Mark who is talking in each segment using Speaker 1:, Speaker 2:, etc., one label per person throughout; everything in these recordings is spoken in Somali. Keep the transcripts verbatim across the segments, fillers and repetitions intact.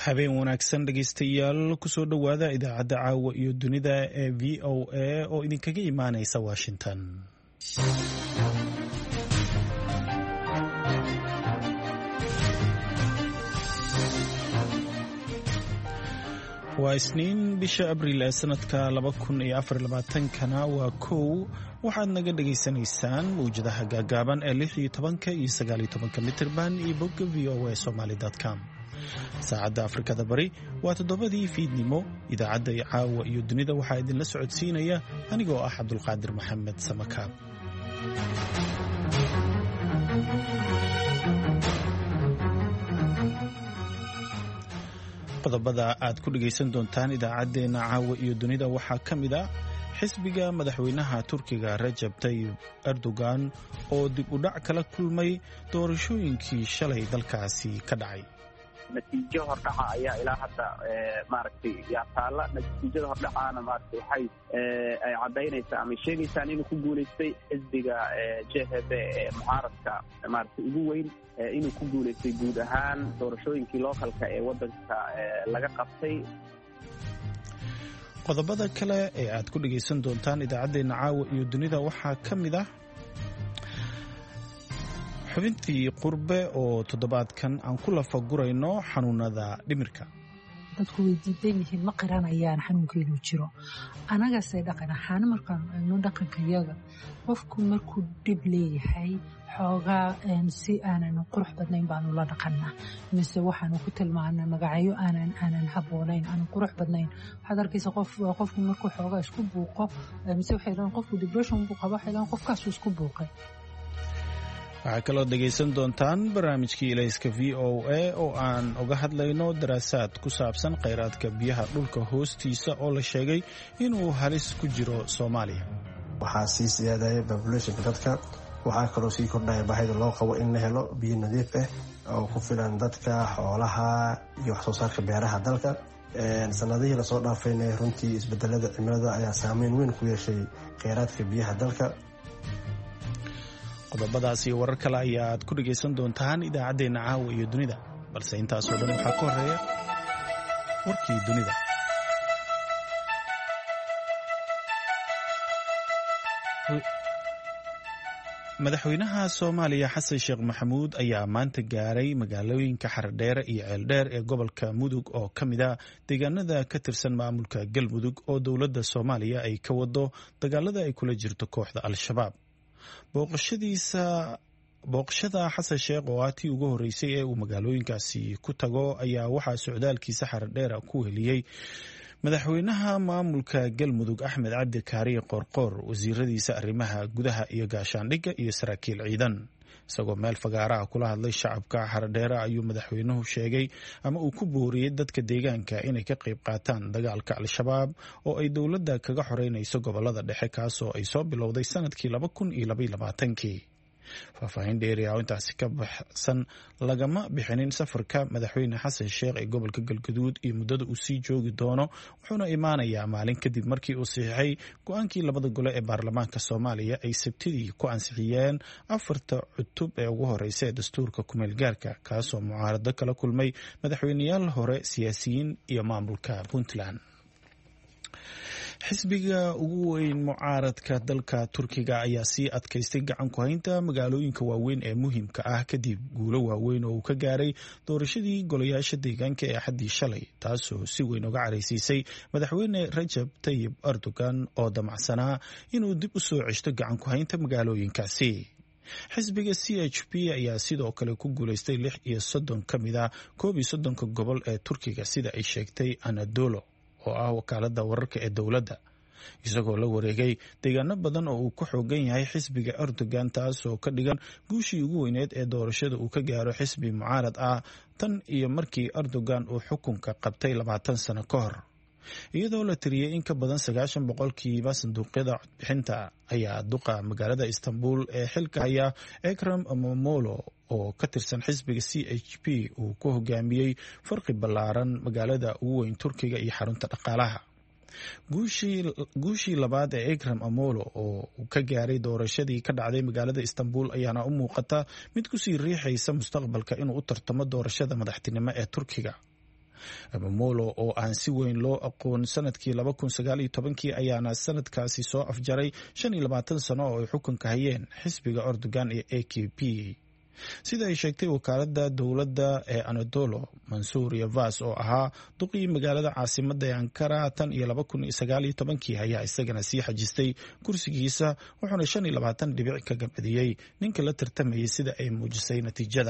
Speaker 1: habeen wanaagsan dhegaystayaal kusoo dhowaada idaacadda caawa iyo dunida ee v o a oo idinkaga imaanaysa washington. waa isniin bisha abriil ee sanadka laba kun iyo afar iyo labaatankana waa kow. waxaad naga dhagaysanaysaan mawjadaha gaagaaban ee lix iyo tobanka iyo sagaal iyo tobanka mitirban iyo bogga v o a somali com. saacadda afrikada bari waa toddobadii fiidnimo. idaacadda caawa iyo dunida waxaa idinla socodsiinaya anigoo ah cabdulqaadir maxamed samakaab. qodobada aad ku dhegaysan doontaan idaacaddeenna caawa iyo dunida waxaa ka mid ah xisbiga madaxweynaha turkiga Rajab Tayyip Erdogan oo dib u dhac kala kulmay doorashooyinkii shalay dalkaasi ka dhacay.
Speaker 2: natiijo hordhaca ayaa ilaa hadda maaragtay yaa taalla. natiijada hordhacaana maaragtay waxay ay caddaynaysaa ama sheegaysaa inuu ku guulaystay xisbiga J H P ee mucaaradka maaragtay ugu weyn inuu ku guulaystay guud ahaan doorashooyinkii lookalka ee waddanka laga qabtay.
Speaker 1: qodobada kale ee aad ku dhegaysan doontaan idaacaddeenna caawa iyo dunida waxaa ka mid ah xubintii qurbe oo toddobaadkan aan ku lafagurayno xanuunada dhimirka.
Speaker 3: dadku way diidan yihiin ma qiranayaan xanuunkeedu jiro. anagase dhaqan ahaan markaan eegno dhaqankayaga qofku markuu dhib leeyahay xoogaa si aanan qurux badnayn baanu la dhaqannaa, mise waxaanu ku tilmaanaa magacyo aanan aanan habboonayn, aanan qurux badnayn. waxaad arkaysa qof qofku markuu xoogaa isku buuqo, mise waxay dhahaan qofku depression buu qaba, waxay dhahaan qofkaasuu isku buuqay.
Speaker 1: waxaa kaloo dhegaysan doontaan barnaamijkii ilayska v o a oo aan uga hadlayno daraasaad ku saabsan khayraadka biyaha dhulka hoostiisa oo la sheegay inuu halis ku jiro Soomaaliya.
Speaker 4: waxaa sii siyaadaya populationka dadka, waxaa kaloo sii kordhaya baahida loo qabo in la helo biyo nadiif ah oo ku filan dadka, xoolaha iyo wax soo saarka beeraha dalka. sanadihii lasoo dhaafayna runtii isbedelada cimilada ayaa saameyn weyn ku yeeshay khayraadka biyaha dalka.
Speaker 1: qodobadaas iyo warar kale ayaad ku dhegaysan doontaan idaacaddeenna caawa iyo dunida, balse intaasoo dhan waxaa ka horeeya warkii dunida. madaxweynaha Soomaaliya Xasan Sheekh Maxamuud ayaa maanta gaaray magaalooyinka Xaradheere iyo Ceeldheer ee gobolka Mudug oo ka mid ah deegaanada ka tirsan maamulka Galmudug oo dowladda Soomaaliya ay ka wado dagaalada ay kula jirto kooxda Al-Shabaab. booqashadiisa booqashada Xasan Sheekh oo ah tii ugu horeysay ee uu magaalooyinkaasi ku tago ayaa waxaa socdaalkiisa Xaradheere ku heliyey madaxweynaha maamulka Galmudug Axmed Cabdi Kaariye Qorqor, wasiiradiisa arrimaha gudaha iyo gaashaandhigga iyo saraakiil ciidan. isagoo meel fagaaraha kula hadlay shacabka Xaradheere ayuu madaxweynuhu sheegay ama uu ku booriyey dadka deegaanka inay ka qayb qaataan dagaalka Al-Shabaab oo ay dowladda kaga xoreynayso gobolada dhexe, kaasoo ay soo bilowday sanadkii laba kun iyo laba iyo labaatankii. faahfaahin dheeri ah oo intaasi ka baxsan lagama bixinin safarka madaxweyne Xasan Sheekh ee gobolka Galgaduud iyo muddada uu sii joogi doono, wuxuuna imaanayaa maalin kadib markii uu saxiixay go-aankii labada gole ee baarlamaanka Soomaaliya ay sabtidii ku ansixiyeen afarta cutub ee ugu horeysa ee dastuurka kumeel gaarka, kaasoo mucaarado kala kulmay madaxweyneyaal hore, siyaasiyiin iyo maamulka Puntland. xisbiga ugu weyn mucaaradka dalka Turkiga ayaa sii adkaystay gacan ku haynta magaalooyinka waaweyn ee muhiimka ah kadib guulo waaweyn oo uu ka gaaray doorashadii golayaasha deegaanka ee axaddii shalay, taasoo si weyn uga caraysiisay madaxweyne Rajab Tayyip Erdogan oo damacsanaa inuu dib u soo ceshto gacan ku haynta magaalooyinkaasi. xisbiga C H P ayaa sidoo kale ku guulaystay lix iyo soddon ka mid ah koob iyo soddonka gobol ee Turkiga sida ay sheegtay Anadolu oo ah wakaalada wararka ee dowladda, isagoo la wareegay deegaano badan oo uu ku xoogan yahay xisbiga Erdogan, taasoo ka dhigan guushii ugu weyneed ee doorashada uu ka gaaro xisbi mucaarad ah tan iyo markii Erdogan uu xukunka qabtay labaatan sano ka hor. iyadoo la tiriyey in ka badan sagaashan boqolkiiba sanduuqyada codbixinta ayaa duqa magaalada Istanbul ee xilka haya Ekrem İmamoğlu oo ka tirsan xisbiga C H P uu ku hogaamiyey farqi ballaaran magaalada ugu weyn Turkiga iyo xarunta dhaqaalaha. guushii labaad ee Ekrem İmamoğlu oo ka gaaray doorashadii ka dhacday magaalada Istanbul ayaana u muuqata mid kusii riixaysa mustaqbalka inuu u tartamo doorashada madaxtinimo ee Turkiga. Amamolo oo aan si weyn loo aqoon sanadkii laba kun sagaal iyo tobankii ayaana sanadkaasi soo afjaray shan iyo labaatan sano oo ay xukunka hayeen xisbiga Erdogan ee A K P. sida ay sheegtay wakaaladda dowladda ee Anadolu, Mansour Yavaş oo ahaa duqii magaalada caasimadda ee Ankara tan iyo laba kun sagaal iyo tobankii ayaa isagana sii xajistay kursigiisa wuxuuna shan iyo labaatan dhibic ka gabadiyey ninka la tartamayay sida ay muujisay natiijada.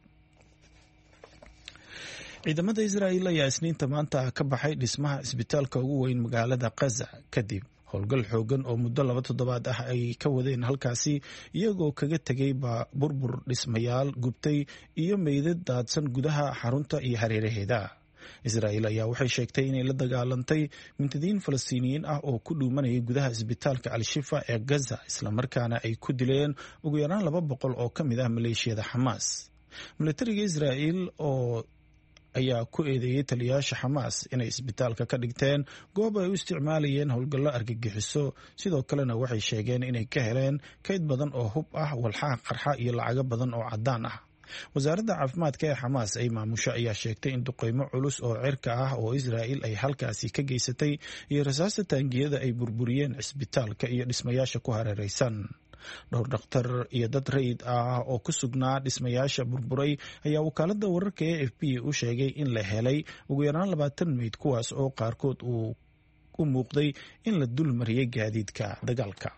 Speaker 1: ciidamada Israa'iil ayaa isniinta maanta ka baxay dhismaha isbitaalka ugu weyn magaalada Gaza kadib howlgal xoogan oo muddo laba toddobaad ah ay ka wadeen halkaasi iyagoo kaga tegay burbur dhismayaal gubtay iyo meydad daadsan gudaha xarunta iyo hareeraheeda. Israa'iil ayaa waxay sheegtay inay la dagaalantay mintidiin Falastiiniyiin ah oo ku dhuumanayay gudaha isbitaalka Al-Shifa ee Gaza islamarkaana ay ku dileen ugu yaraan laba boqol oo ka mid ah maleeshiyada Xamaas. Militariga Israa'iil oo ayaa ku eedeeyay taliyayaasha Xamaas inay isbitaalka ka dhigteen goob ay u isticmaalayeen howlgallo argagixiso. sidoo kalena waxay sheegeen inay ka heleen kayd badan oo hub ah, walxaha qarxa iyo lacago badan oo caddaan ah. wasaaradda caafimaadka ee Xamaas ay maamusho ayaa sheegtay in duqeymo culus oo cirka ah oo Israa'iil ay halkaasi ka geysatay iyo rasaasta taangiyada ay burburiyeen isbitaalka iyo dhismayaasha ku hareeraysan. dhowr dhakhtar iyo dad rayid ah oo ku sugnaa dhismayaasha burburay ayaa wakaaladda wararka ee A F P u sheegay in la helay ugu yaraan labaatan meyd kuwaas oo qaarkood uu u muuqday in la dul mariyay gaadiidka dagaalka.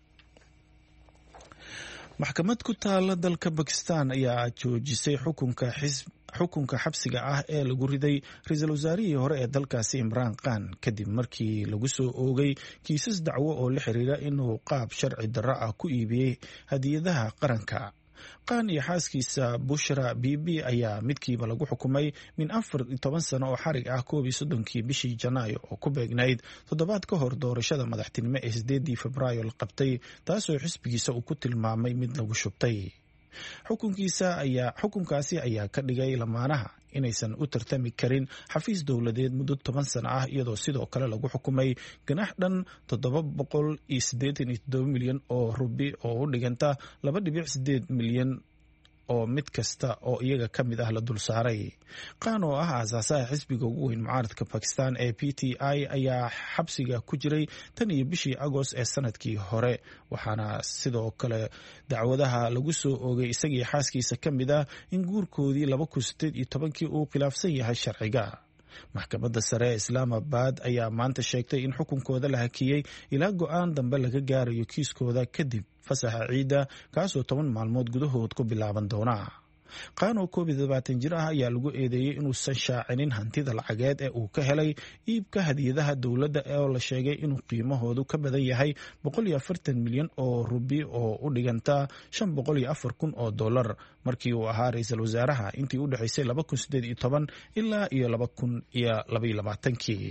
Speaker 1: maxkamad ku taala dalka Bakistan ayaa joojisay xukunka xisb xukunka xabsiga ah ee lagu riday ra'iisul wasaarihii hore ee dalkaasi Imran Khan kadib markii lagu soo oogay kiisas dacwo oo la xiriira inuu qaab sharci darro ah ku iibiyey hadiyadaha qaranka. Khan iyo xaaskiisa Bushra Bibi ayaa midkiiba lagu xukumay min afar iyo toban sano oo xarig ah koob iyo soddonkii bishii Janaayo oo ku beegnayd toddobaad ka hor doorashada madaxtinimo ee sideedii Febraayo la qabtay, taasoo xisbigiisa uu ku tilmaamay mid lagu shubtay. xukunkiisa ayaa xukunkaasi ayaa ka dhigay lamaanaha inaysan u tartami karin xafiis dowladeed muddo toban sano ah, iyadoo sidoo kale lagu xukumay ganax dhan toddoba boqol iyo siddeetan iyo toddoba milyan oo rubi oo u dhiganta laba dhibic sideed milyan oo mid kasta oo iyaga ka mid ah la dul saaray. Khan oo ah aasaasaha xisbiga ugu weyn mucaaradka Pakistan ee P T I ayaa xabsiga ku jiray tan iyo bishii Agost ee sanadkii hore, waxaana sidoo kale dacwadaha lagu soo oogay isagii xaaskiisa ka mid ah in guurkoodii laba kun sideed iyo tobankii uu khilaafsan yahay sharciga. maxkamadda sare ee Islaamabad ayaa maanta sheegtay in xukunkooda la hakiyey ilaa go'aan dambe laga gaarayo kiiskooda kadib fasaxa ciida kaasoo toban maalmood gudahood ku bilaaban doona. Khan oo koob iyo labaatan jir ah ayaa lagu eedeeyey inuusan shaacinin hantida lacageed ee uu ka helay iibka hadiyadaha dowladda oo la sheegay inuu qiimahoodu ka badan yahay boqol iyo afartan milyan oo rubi oo u dhiganta shan boqol iyo afar kun oo dollar markii uu ahaa ra'iisul wasaaraha intii u dhaxaysay laba kun sideed iyo toban ilaa iyo laba kun iyo laba iyo labaatankii.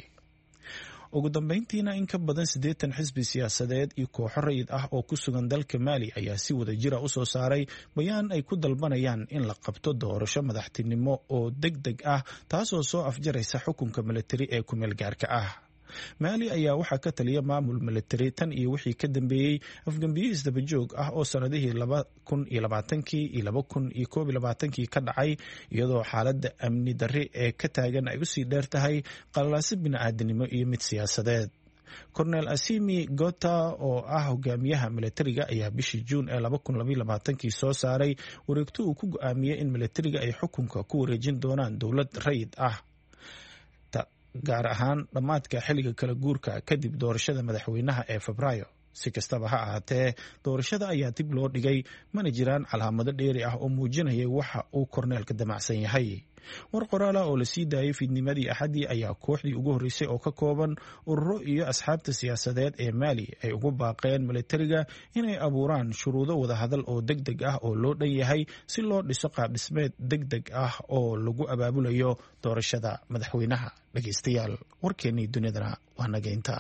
Speaker 1: ugu dambeyntiina in ka badan siddeetan xisbi siyaasadeed iyo kooxo rayid ah oo ku sugan dalka Mali ayaa si wada jira u soo saaray bayaan ay ku dalbanayaan in la qabto doorasho madaxtinimo oo degdeg ah taasoo soo afjaraysa xukunka militari ee ku meel gaarka ah. Mali ayaa waxaa ka taliya maamul militari tan iyo wixii ka dambeeyey afgambiyo isdaba joog ah oo sanadihii laba kun iyo labaatankii iyo laba kun iyo koob iyo labaatankii ka dhacay, iyadoo xaaladda amni darri ee ka taagan ay usii dheer tahay qalalaase bini'aadanimo iyo mid siyaasadeed. Cornel Assimi Gota oo ah hogaamiyaha militariga ayaa bishii Juun ee laba kun laba iyo labaatankii soo saaray wareegto uu ku go'aamiyey in militariga ay xukunka ku wareejin doonaan dowlad rayid ah, gaar ahaan dhammaadka xilliga kala guurka kadib doorashada madaxweynaha ee Febraayo. si kastaba ha ahaatee doorashada ayaa dib loo dhigay, mana jiraan calaamado dheeri ah oo muujinaya waxa uu korneelka damacsan yahay. war qoraala oo la sii daayay fiidnimadii axadii ayaa kooxdii ugu horreysay oo ka kooban ururo iyo asxaabta siyaasadeed ee Mali ay ugu baaqeen militariga inay abuuraan shuruudo wadahadal oo degdeg ah oo loo dhan yahay si loo dhiso qaab dhismeed degdeg ah oo lagu abaabulayo doorashada madaxweynaha. dhageystayaal, warkeennii dunidana waa naga intaa.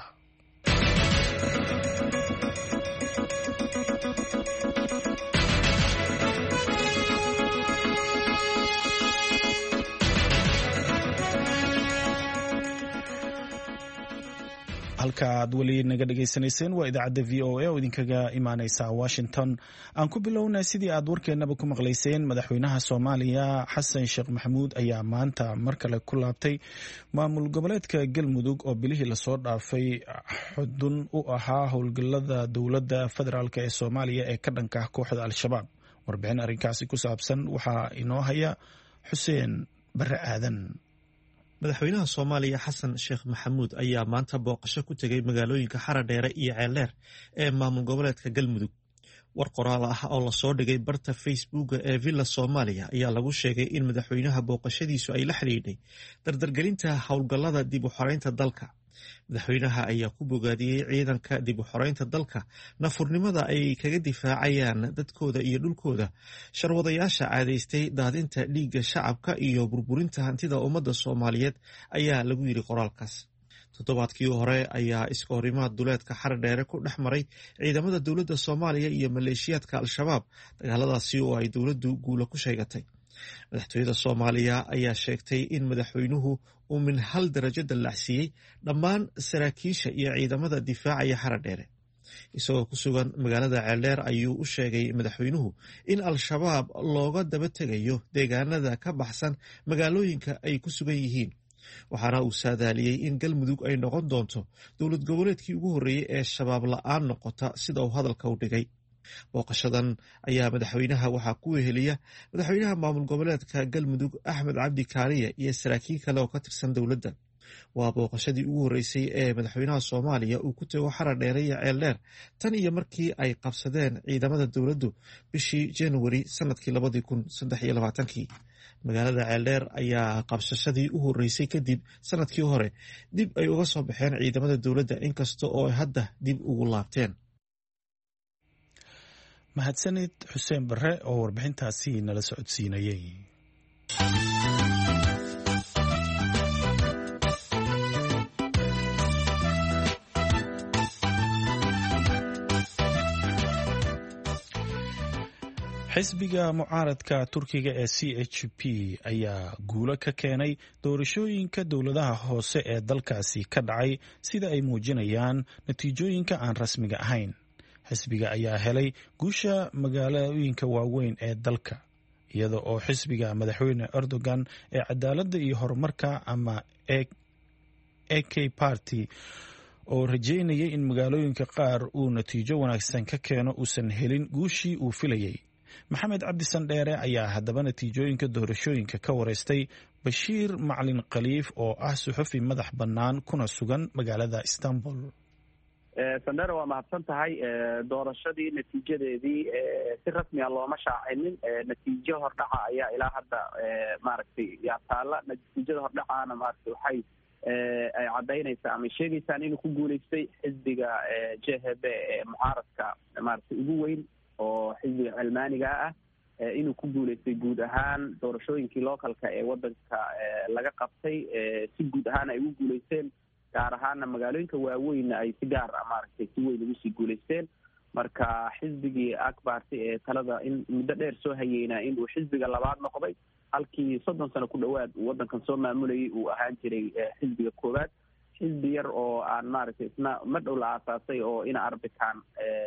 Speaker 1: halka aad weli naga dhagaysanayseen waa idaacadda v o a oo idinkaga imaaneysa washington. aan ku bilownay sidii aad warkeennaba ku maqlayseen, madaxweynaha soomaaliya xasan sheekh maxamuud ayaa maanta mar kale ku laabtay maamul goboleedka galmudug oo bilihii lasoo dhaafay xudun u ahaa howlgallada dowladda federaalk ee soomaaliya ee ka dhanka ah kooxda al-shabaab. warbixin arrinkaasi ku saabsan waxaa inoo haya xuseen bare aadan.
Speaker 5: madaxweynaha soomaaliya xasan sheekh maxamuud ayaa maanta booqasho ku tegay magaalooyinka xaradheere iyo ceeldheer ee maamul goboleedka galmudug. war qoraal ah oo lasoo dhigay barta facebooka ee villa soomaaliya ayaa lagu sheegay in madaxweynaha booqashadiisu ay la xidhiidhay dardargelinta howlgallada dib u xoreynta dalka. madaxweynaha ayaa ku bogaadiyey ciidanka dib u xoreynta dalka nafurnimada ay kaga difaacayaan dadkooda iyo dhulkooda, sharwadayaasha caadaystay daadinta dhiigga shacabka iyo burburinta hantida ummadda soomaaliyeed ayaa lagu yidhi qoraalkaas. toddobaadkii hore ayaa iska horimaad duleedka xaradheere ku dhex maray ciidamada dowladda soomaaliya iyo maleeshiyaadka al-shabaab, dagaaladaasi oo ay dowladdu guula ku sheegatay. madaxtooyada soomaaliya ayaa sheegtay in madaxweynuhu uu min hal darajo dallacsiiyey dhammaan saraakiisha iyo ciidamada difaacaya xaradheere. isagoo ku sugan magaalada ceeldheer ayuu u sheegay madaxweynuhu in al-shabaab looga daba tegayo deegaanada ka baxsan magaalooyinka ay ku sugan yihiin, waxaana uu saadaaliyey in galmudug ay noqon doonto dowlad goboleedkii ugu horreeyey ee shabaab la-aan noqota sida uu hadalka u dhigay. booqashadan ayaa madaxweynaha waxaa ku weheliya madaxweynaha maamul goboleedka galmudug axmed cabdi kaariye iyo saraakiil kale oo ka tirsan dowladda. waa booqashadii ugu horreysay ee madaxweynaha soomaaliya uu ku tego xaradheere iyo ceeldheer tan iyo markii ay qabsadeen ciidamada dowladdu bishii januari sanadkii labadii kun saddex iyo labaatankii. magaalada ceeldheer ayaa qabsashadii u horreysay kadib sanadkii hore dib ay uga soo baxeen ciidamada dowladda, inkasta oo ay hadda dib ugu laabteen.
Speaker 1: mahadsanid xuseen bare oo warbixintaasi nala socodsiinayay. xisbiga mucaaradka turkiga ee c h p ayaa guulo ka keenay doorashooyinka dowladaha hoose ee dalkaasi ka dhacay sida ay muujinayaan natiijooyinka aan rasmiga ahayn. xisbiga ayaa helay guusha magaalooyinka waaweyn ee dalka, iyada oo xisbiga madaxweyne erdogan ee cadaaladda iyo horumarka ama a k party oo rajeynayay in magaalooyinka qaar uu natiijo wanaagsan ka keeno uusan helin guushii uu filayay. maxamed cabdi sandheere ayaa haddaba natiijooyinka doorashooyinka ka wareystay bashiir macalin khaliif oo ah suxufi madax bannaan kuna sugan magaalada istanbul.
Speaker 2: sandheere waa mahadsan tahay. doorashadii natiijadeedii si rasmiga looma shaacinin. natiijo hordhaca ayaa ilaa hadda maaragtay yaa taalla. natiijada hordhacaana maaragtay waxay ay caddaynaysaa ama sheegaysaan inuu ku guulaystay xisbiga j h b ee mucaaradka maaragtay ugu weyn oo xisbiga cilmaaniga ah, inuu ku guulaystay guud ahaan doorashooyinkii localka ee wadanka laga qabtay. si guud ahaan ay ugu guulaysteen, gaar ahaana magaalooyinka waaweynna ay si gaar ah maaragtay si weyn ugu sii guulaysteen. marka xisbigii akbarti ee talada in muddo dheer soo hayeynaa inuu xisbiga labaad noqday, halkii soddon sano ku dhowaad uu wadankan soo maamulayay uu ahaan jiray xisbiga koowaad. xisbi yar oo aan maaragtay isna ma dhow la aasaasay oo ina arbican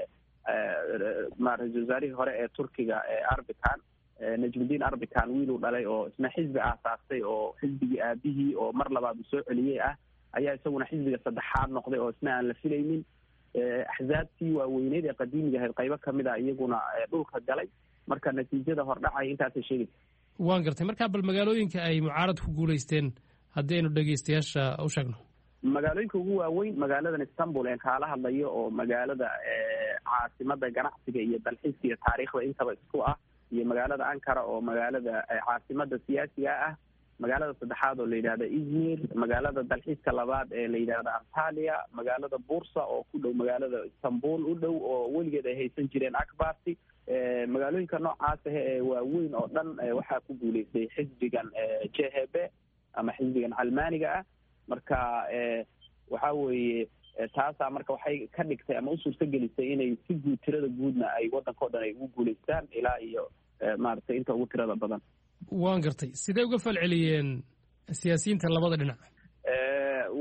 Speaker 2: ra-iisul wasaarihii hore ee turkiga arbican najmudiin arbican wiiluu dhalay oo isna xisbi aasaastay oo xisbigii aabihii oo mar labaad uu soo celiyey ah, ayaa isaguna xisbiga saddexaad noqday oo isna aan la filaynin. axzaabtii waaweyneyd ee qadiimiga ahayd qaybo kamid a iyaguna dhulka galay. marka natiijada hordhacay intaasay sheegaysa.
Speaker 6: waan gartay. markaa bal magaalooyinka ay mucaarad ku guulaysteen haddii aynu dhegeystayaasha u sheegno.
Speaker 2: magaalooyinka ugu waaweyn magaaladan istanbul een kaala hadlayo oo magaalada caasimada ganacsiga iyo dalxiiska iyo taariikhda intaba isku ah, iyo magaalada ankara oo magaalada caasimada siyaasiga ah, magaalada saddexaad oo la yidhahda izmir, magaalada dalxiiska labaad ee la yidhahda antalya, magaalada bursa oo ku dhow magaalada istanbul u dhow oo weligeed ay haysan jireen akbarti. magaalooyinka noocaas ah ee waaweyn oo dhan waxaa ku guulaystay xisbigan j h b ama xisbigan calmaaniga ah. marka waxa weeye taasaa marka waxay ka dhigtay ama u suurto gelisay inay si guud tirada guudna ay waddankao dhan ay ugu guulaystaan ilaa iyo maaragtay inta ugu tirada badan.
Speaker 6: waan gartay. sidee uga falceliyeen siyaasiyiinta labada dhinac?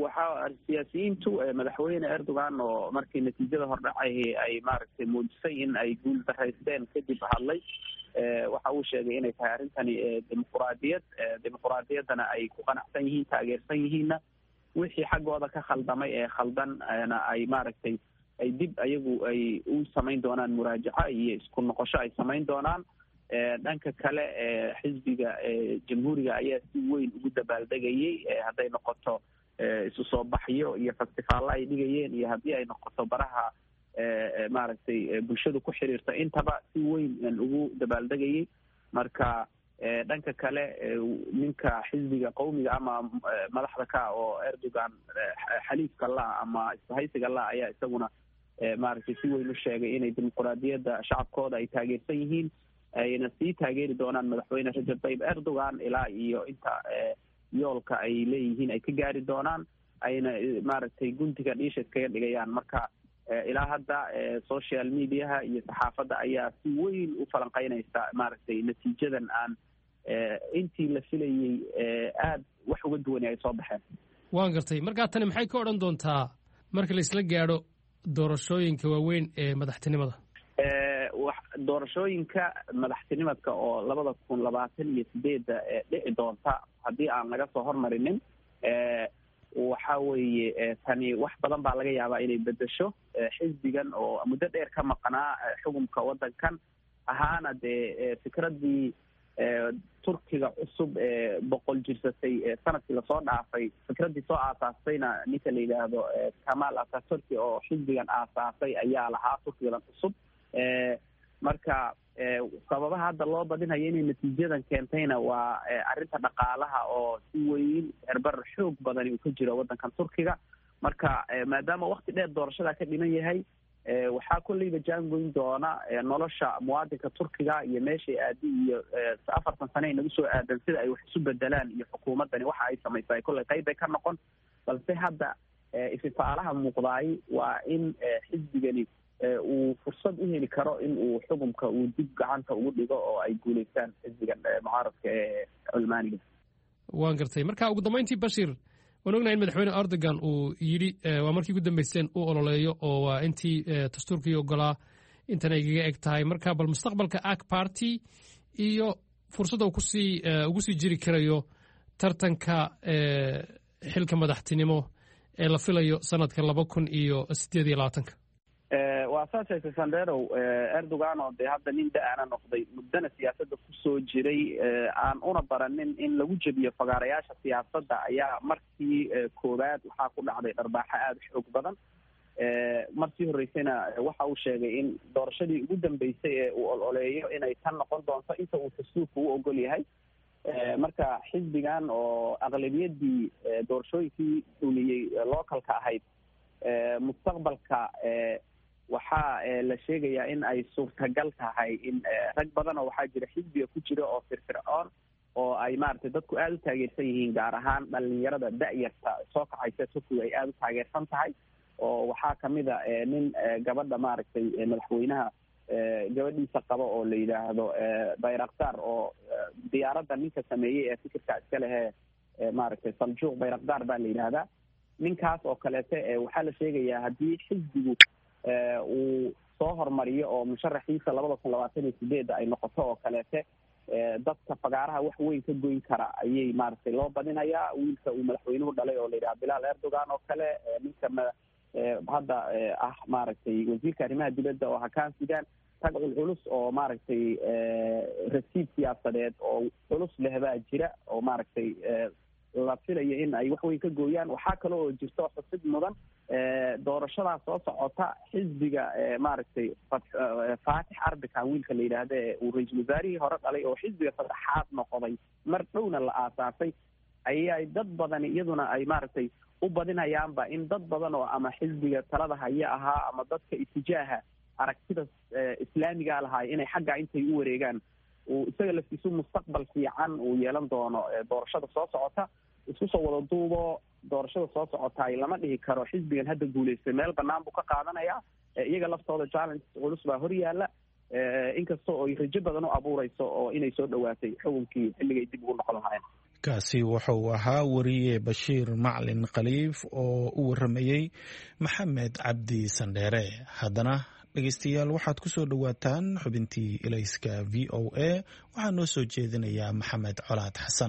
Speaker 2: waxaa siyaasiyiintu madaxweyne erdogan oo markii natiijada hordhacay ay maaragtay muujisay in ay guul daraysteen kadib hadlay waxa uu sheegay inay tahay arrintani dimuquraadiyad dimuquraadiyaddana ay ku qanacsan yihiin taageersan yihiinna wixii xaggooda ka khaldamay ee khaldanna ay maaragtay ay dib ayagu ay u samayn doonaan muraajaca iyo isku noqosho ay samayn doonaan dhanka kale xisbiga jamhuuriga ayaa si weyn ugu dabaaldegayay hadday noqoto isu soo baxyo iyo festivaalla ay dhigayeen iyo haddii ay noqoto baraha maaragtay bulshadu ku xiriirta intaba si weyn ugu dabaaldegayay marka dhanka kale ninka xisbiga qawmiga ama madaxda ka oo erdogan xaliifka la ama isbahaysiga la ayaa isaguna maaragtay si weyn u sheegay inay dimuquraadiyadda shacabkooda ay taageersan yihiin ayna sii taageeri doonaan madaxweyne rajab tayyib erdogan ilaa iyo inta yoolka ay leeyihiin ay ka gaari doonaan ayna maaragtay guntiga dhiisha iskaga dhigayaan marka ilaa hadda social mediaha iyo saxaafadda ayaa si weyn u falanqeynaysa maaragtay natiijadan aan intii la filayey aada wax uga duwani ay soo baxeen
Speaker 6: waan gartay markaa tani maxay ka odhan doontaa marka la isla gaadho doorashooyinka waaweyn ee madaxtinimada
Speaker 2: doorashooyinka madaxtinimadka oo labada kun labaatan iyo sideedda dhici doonta haddii aan laga soo hormarinin waxa weeye tani wax badan baa laga yaabaa inay bedesho xisbigan oo muddo dheer ka maqnaa xukunka waddankan ahaana dee fikraddii turkiga cusub ee boqol jirsatay sanadkii lasoo dhaafay fikraddii soo aasaastayna ninka la yidhaahdo kamal ataturki oo xisbigan aasaasay ayaa lahaa turkigan cusub marka sababaha hadda loo badinayo inay natiijadan keentayna waa arrinta dhaqaalaha oo si weyn herbar xoog badani uu ka jiro waddankan turkiga marka maadaama wakti dheer doorashada ka dhiman yahay waxaa kolleyba jaangoyn doona nolosha muwaadinka turkiga iyo meeshay aadi iyo afartan sane ay nagu soo aadan sida ay wax isu bedelaan iyo xukuumaddani waxa ay samaysay kolley qayb bay ka noqon balse hadda ififaalaha muuqdaay waa in xisbigani uu fursad u heli karo in uu xukunka uu dib gacanta ugu dhigo oo ay guulaystaan xisbigan mucaaradka ee culmaaniga
Speaker 6: waan gartay marka ugu dambeyntii bashir waan ognahay in madaxweyne erdogan uu yidhi waa markii ugu dambeyseen uu ololeeyo oo waa intii dastuurkii ogolaa intan ay gaga eg tahay marka bal mustaqbalka ak party iyo fursadda uu kusii ugu sii jiri karayo tartanka xilka madaxtinimo ee la filayo sanadka laba kun iyo sideed iyo labaatanka
Speaker 2: waa saas sheegtay sanderow erdogan oo dee hadda nin da-ana noqday muddana siyaasadda kusoo jiray aan una baranin in lagu jebiyo fagaarayaasha siyaasadda ayaa markii koowaad waxaa ku dhacday dharbaaxo aada u xoog badan markii horreysayna waxa uu sheegay in doorashadii ugu dambeysay ee uu ololeeyo inay tan noqon doonto inta uu dastuurka u ogol yahay marka xisbigan oo aqlabiyadii doorashooyinkii duuliyey localka ahayd mustaqbalka waxaa la sheegayaa in ay suurtagal tahay in rag badan oo waxaa jira xisbiga ku jira oo firfircoon oo ay maaragtay dadku aada u taageersan yihiin gaar ahaan dhalinyarada da-yarta soo kacaysa turkiga ay aada u taageersan tahay oo waxaa kamid a nin gabadha maaragtay madaxweynaha gabadhiisa qaba oo la yidhaahdo bayraktar oo diyaaradda ninka sameeyey ee fikirka iska lehe maaragtay saljuuq bayraktar baa la yidhaahdaa ninkaas oo kaleete waxaa la sheegayaa haddii xisbigu uu soo hormariyo oo musharaxiisa labada kun labaatan iyo sideedda ay noqoto oo kaleete dadka fagaaraha wax weyn ka goyn kara ayay maaragtay loo badinayaa wiilka uu madaxweynuhu dhalay oo la yidhaha bilaal erdogan oo kale ninka ma hadda ah maaragtay wasiirka arrimaha dibadda oo hakaan sudan tag culculus oo maaragtay rasiid siyaasadeed oo culus leh baa jira oo maaragtay la filayo in ay wax weyn ka gooyaan waxaa kale oo jirto xusid mudan doorashadaa soo socota xisbiga maaragtay faatix arbikan wiilka la yidhaahda ee uu ra-iisul wasaarihii hore dhalay oo xisbiga saddexaad noqday mar dhowna la aasaasay ayay dad badani iyaduna ay maaragtay u badinayaanba in dad badan oo ama xisbiga talada haya ahaa ama dadka itijaaha aragtida islaamiga lahaay inay xagga intay u wareegaan uu isaga laftiisu mustaqbal fiican uu yeelan doono doorashada soo socota isku soo wada duubo doorashada soo socotaay lama dhihi karo xisbigan hadda guulaystay meel banaan buu ka qaadanayaa iyaga laftooda challenge culus baa hor yaala inkastoo ay rajo badan u abuureyso oo inay soo dhawaatay xukunkii xilligay dib ugu noqon lahaayeen
Speaker 1: kaasi wuxuu ahaa wariye bashiir macalin khaliif oo u waramayey maxamed cabdi sandheere. haddana dhegeystayaal waxaad ku soo dhowaataan xubintii ilayska v o a waxaa noo soo jeedinayaa maxamed colaad xasan.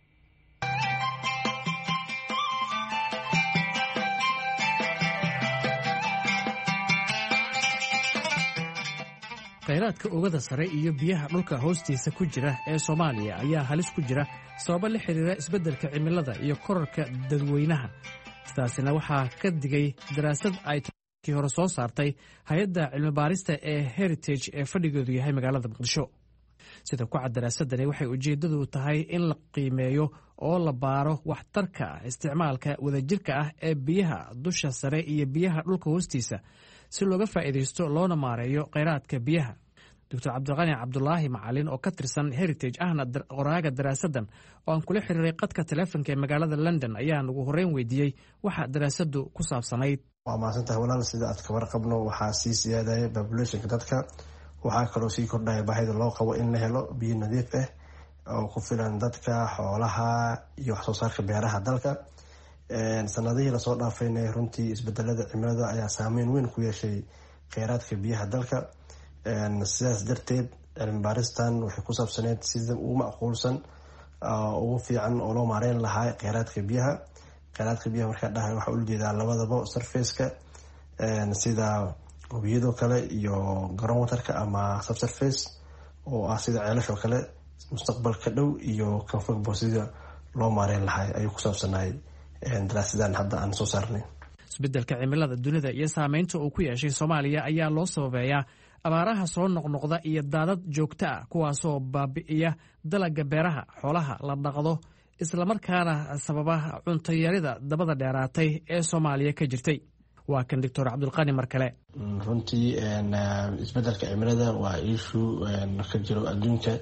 Speaker 7: khayraadka oogada sare iyo biyaha dhulka hoostiisa ku jira ee Soomaaliya ayaa halis ku jira sabab la xiriira isbeddelka cimilada iyo kororka dadweynaha. Sidaasina waxaa ka digay daraasad ay kii hore soo saartay hay'adda cilmi baarista ee Heritage ee fadhigeedu yahay magaalada Muqdisho. Sida ku cad daraasadani waxay ujeedadu tahay in la qiimeeyo oo la baaro waxtarka isticmaalka wadajirka ah ee biyaha dusha sare iyo biyaha dhulka hoostiisa si looga faa'iideysto loona maareeyo kheyraadka biyaha. Doctor Cabdiqani Cabdulaahi Macalin oo ka tirsan Heritage ahna qoraaga daraasadan oo aan kula xiriiray qadka taleefanka ee magaalada London ayaan ugu horreyn weydiiyey waxa daraasadu ku saabsanayd.
Speaker 4: waa mahadsantahay walaal, sida aad ka warqabno waxaa sii siyaadaya populationka dadka, waxaa kaloo sii kordhaya baahida loo qabo in la helo biyo nadiif ah oo ku filan dadka, xoolaha iyo wax soo saarka beeraha dalka. sanadihii lasoo dhaafayna runtii isbedelada cimilada ayaa saameyn weyn ku yeeshay kheyraadka biyaha dalka. sidaas darteed cilmi baaristan waxay ku saabsaneyd sida ugu macquulsan ugu fiican oo loo maareyn lahaa kheyraadka biyaha. kheyraadka biyaha markaa dhahay waxaa ula jeedaa labadaba surfaceka sida webiyadoo kale iyo groundwaterka ama subsurface oo ah sida ceelashoo kale mustaqbalka dhow iyo kanfogbo sida loo maareyn lahaa ayuu ku saabsanayay daraasadan hadda aan soo saarnay.
Speaker 7: isbeddelka cimilada dunida iyo saameynta uu ku yeeshay Soomaaliya ayaa loo sababeeyaa abaaraha soo noqnoqda iyo daadad joogto ah kuwaasoo baabi'iya dalagga beeraha, xoolaha la dhaqdo, isla markaana sababa cunto yarida dabada dheeraatay ee Soomaaliya ka jirtay. waa kan Doctor Cabdiqani mar kale.
Speaker 4: runtii isbeddelka cimilada waa issue ka jiro adduunka.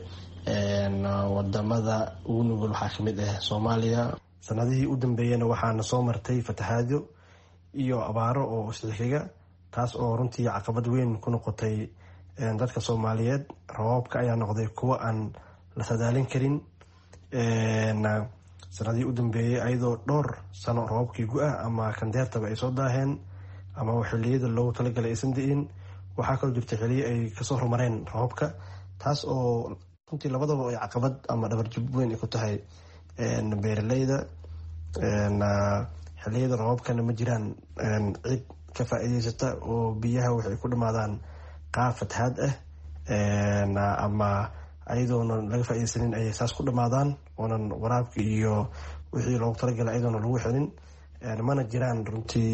Speaker 4: wadamada ugu nugul waxaa kamid ah Soomaaliya. sanadihii u dambeeyana waxaana soo martay fatahaado iyo abaaro oo isxiga, taas oo runtii caqabad weyn ku noqotay dadka Soomaaliyeed. roobabka ayaa noqday kuwo aan la sadaalin karin. sanadihii u dambeeyay ayadoo dhowr sano roobabkii gu-ah ama kandeertaba ay soo daaheen ama xilliyada loogu talagalay aysan di'in, waxaa kaloo jirta xilliyo ay kasoo horumareen roobabka, taas oo runtii labadaba ay caqabad ama dhabarjub weyn ay ku tahay beeraleyda. xilliyada roobabkana ma jiraan cid ka faa'iideysata oo biyaha waxay ku dhamaadaan qaab fatahaad ah ama ayadoona laga faa'iideysanin ayay saas ku dhamaadaan oonan waraabka iyo wixii loogu talagalay ayadoona lagu xelin. mana jiraan runtii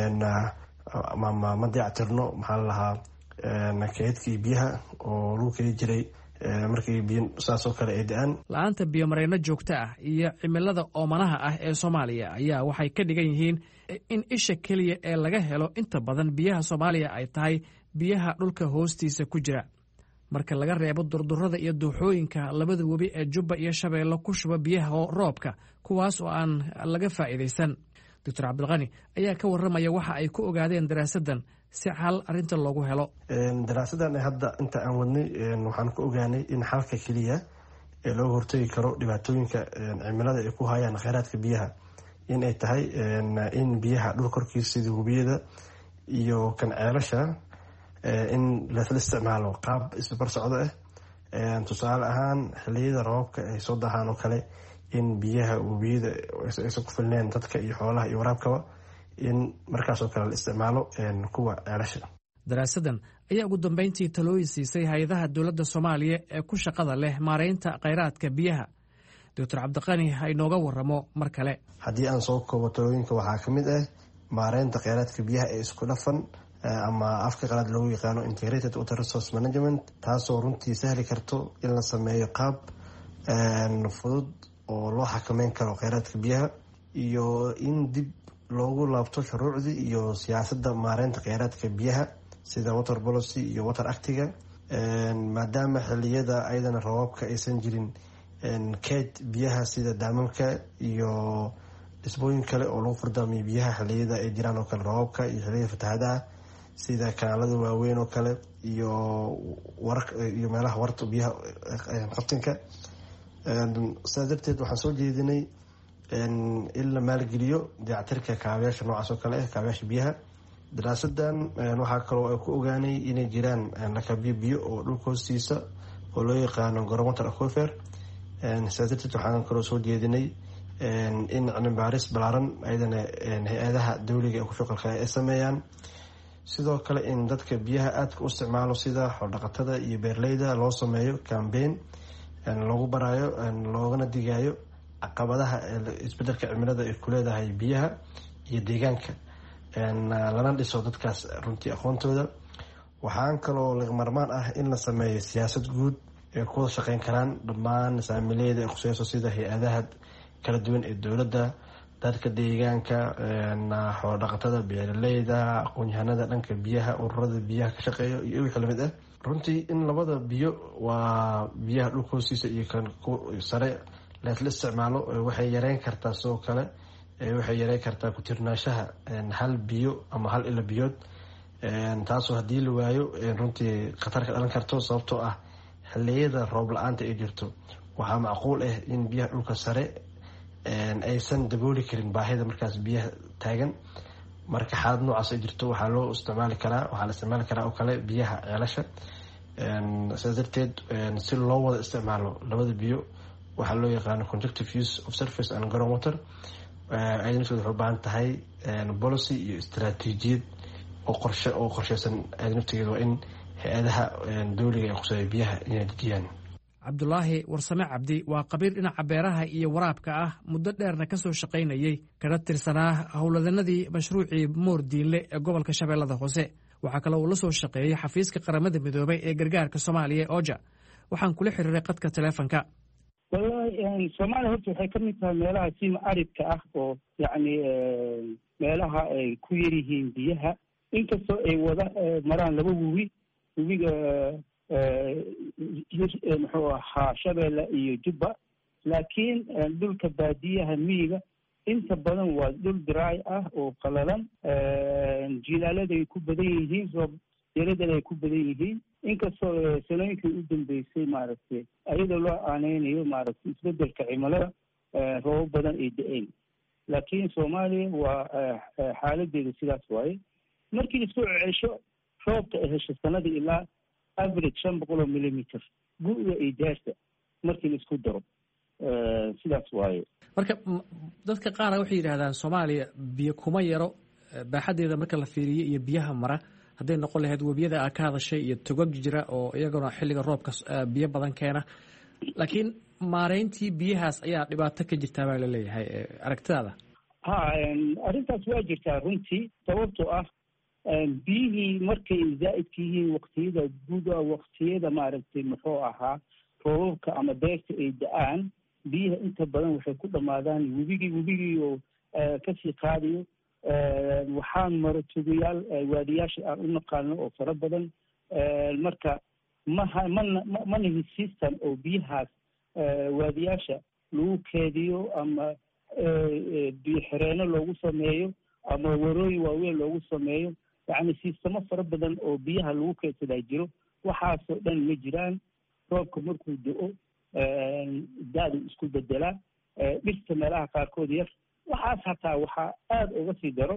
Speaker 4: ma dayactirno maxaa la lahaa keedkii biyaha oo lagu keli jiray markii biyo saasoo kale ay da-aan.
Speaker 7: la-aanta biyomareyno joogto ah iyo cimilada oomanaha ah ee Soomaaliya ayaa waxay ka dhigan yihiin in isha keliya ee laga helo inta badan biyaha Soomaaliya ay tahay biyaha dhulka hoostiisa ku jira. marka laga reebo durdurada iyo duuxooyinka labada webi ee Jubba iyo Shabeelle ku shuba biyaha roobka kuwaas oo aan laga faa'iideysan. Doctor Cabdiqani ayaa ka waramaya waxa ay ku ogaadeen daraasadan si xal arinta loogu helo.
Speaker 4: daraasadan hadda inta aan wadnay waxaan ku ogaanay in xalka keliya ee looga hortagi karo dhibaatooyinka cimilada ay ku hayaan kheyraadka biyaha in ay tahay in biyaha dhul korkiisa sida webiyada iyo kan ceelasha in lasla isticmaalo qaab isbar socdo ah. tusaale ahaan xilliyada roobabka ay soo dahaan oo kale in biyaha webiyada aysan ku filneen dadka iyo xoolaha iyo waraabkaba in markaasoo kale la isticmaalo kuwa ceelasha.
Speaker 7: daraasadan ayaa ugu dambeyntii talooyin siisay hay-adaha dowladda Soomaaliya ee ku shaqada leh maareynta kheyraadka biyaha. Doctor Cabdiqani ha inooga waramo mar kale.
Speaker 4: haddii aan soo koobo talooyinka waxaa ka mid ah maareynta kheyraadka biyaha ee isku dhafan ama afka qalaad loogu yaqaano integrated water resource management, taasoo runtii sahli karto in la sameeyo qaab fudud oo loo xakameyn karo kheyraadka biyaha iyo in dib loogu laabto shuruucdii iyo siyaasadda maareynta kheyraadka biyaha sida water policy iyo water actiga. maadaama xilliyada ayadana roobabka aysan jirin keed biyaha sida daamamka iyo dhisbooyin kale oo lagu fardaamiyo biyaha xilliyada ay jiraan oo kale roobabka iyo xilliyada fatahaadaha sida kanaalada waaweyn oo kale iyo war iyo meelaha warta biyaha qabtinka. sidaas darteed waxaan soo jeedinay in la maalgeliyo dayactirka kaabayaasha noocaas oo kale ah, kaabayaasha biyaha. daraasadan waxaa kaloo ay ku ogaanay inay jiraan lakabyo biyo oo dhulka hoostiisa oo loo yaqaano groundwater aquifer. sidaas darteed waxaan kaloo soo jeedinay in cilmi baaris balaaran ayadana hay-adaha dawliga ee ku shaqalka ay sameeyaan. sidoo kale in dadka biyaha aadka u isticmaalo sida xoolo-dhaqatada iyo beeraleyda loo sameeyo cambaign loogu baraayo loogana digayo caqabadaha isbedelka cimilada ay ku leedahay biyaha iyo deegaanka, lana dhiso dadkaas runtii aqoontooda. waxaan kaloo lagmarmaan ah in la sameeyo siyaasad guud ee kuwada shaqeyn karaan dhammaan saamileyda ee khuseyso sida hay-adaha kala duwan ee dowladda, dadka deegaanka, xoolo-dhaqatada, beeraleyda, aqoon-yahanada dhanka biyaha, ururada biyaha ka shaqeeya iyo wixii lamid ah. runtii in labada biyo waa biyaha dhulka hoostiisa iyo kan sare leesla isticmaalo waxay yareyn kartaa sidoo kale waxay yareyn kartaa ku-tirnaanshaha hal biyo ama hal ilo biyood, taasoo haddii la waayo runtii khatar ka dhalan karto. sababtoo ah xiliyada roob la-aanta ay jirto waxaa macquul ah in biyaha dhulka sare aysan dabooli karin baahida markaas biyaha taagan. marka xaalad noocaas ay jirto waxaa loo isticmaali karaa waxaa la isticmaali karaa oo kale biyaha ceelasha. sidaas darteed si loo wada isticmaalo labada biyo waxaa loo yaqaano conjunctive use of surface and groundwater, ayada nafteeda waxay u baahan tahay policy iyo istaraatiijiyad oo qorshe oo qorsheysan. ayada nafteeda waa in hay-adaha dawliga ee khuseeya biyaha inay dejiyaan.
Speaker 7: cabdulaahi warsame cabdi waa qabiir dhinaca beeraha iyo waraabka ah, muddo dheerna ka soo shaqaynayey kana tirsanaa howladanadii mashruucii moordiinle ee gobolka shabeellada hoose. waxaa kale uu la soo shaqeeyey xafiiska qaramada midoobay ee gargaarka soomaaliya ee oja. waxaan kula xiriiray qadka taleefonka.
Speaker 8: wallahi soomaaliya horta waxay ka mid tahay meelaha sima aridka ah oo yacni meelaha ay ku yaryihiin biyaha, inkastoo ay wada maraan laba webi, webiga muxuu ahaa shabeelle iyo jubba, laakiin dhulka baadiyaha miyiga inta badan waa dhul dry ah oo qalalan. jilaalada ay ku badan yihiin, roob yaradana ay ku badan yihiin, inkastoo sanooyinkii u dambeysay maaragtay ayadoo loo aaneynayo maaragtay isbedelka cimilada roobab badan ay da-een. laakiin soomaaliya waa xaaladeeda sidaas waaye. markii isku cesho roobka ay hesho sanadii ilaa average shan boqol oo millimeter gu-da iyo deerta markii la isku daro, sidaas waaye.
Speaker 7: marka dadka qaara waxay yidhaahdaan soomaaliya biyo kuma yaro baaxadeeda marka la fiiriyo iyo biyaha mara, hadday noqon lahayd webiyada aa ka hadashay iyo togag jira oo iyaguna xilliga roobka biyo badan keena, laakiin maareyntii biyahaas ayaa dhibaato ka jirtaa baa laleeyahay aragtidaada.
Speaker 8: ha arrintaas waa jirtaa runtii, sababtoo ah biyihii markay zaa'idka yihiin waktiyada guda waktiyada maaragtay muxuu ahaa roobabka ama beerta ay da-aan, biyaha inta badan waxay ku dhamaadaan webigii webigii oo kasii qaadayo. waxaan maro tugayaal waadiyaasha aan u naqaano oo fara badan. marka maha mana manahi system oo biyahaas waadiyaasha lagu keediyo ama biyo xireenno loogu sameeyo ama warooyin waaweyn loogu sameeyo, yacni sistamo fara badan oo biyaha lagu keedsadaa jiro. waxaasoo dhan ma jiraan. roobka markuu do-o daadu isku bedelaa, dhirta meelaha qaarkood yar. waxaas hataa waxaa aada uga sii daro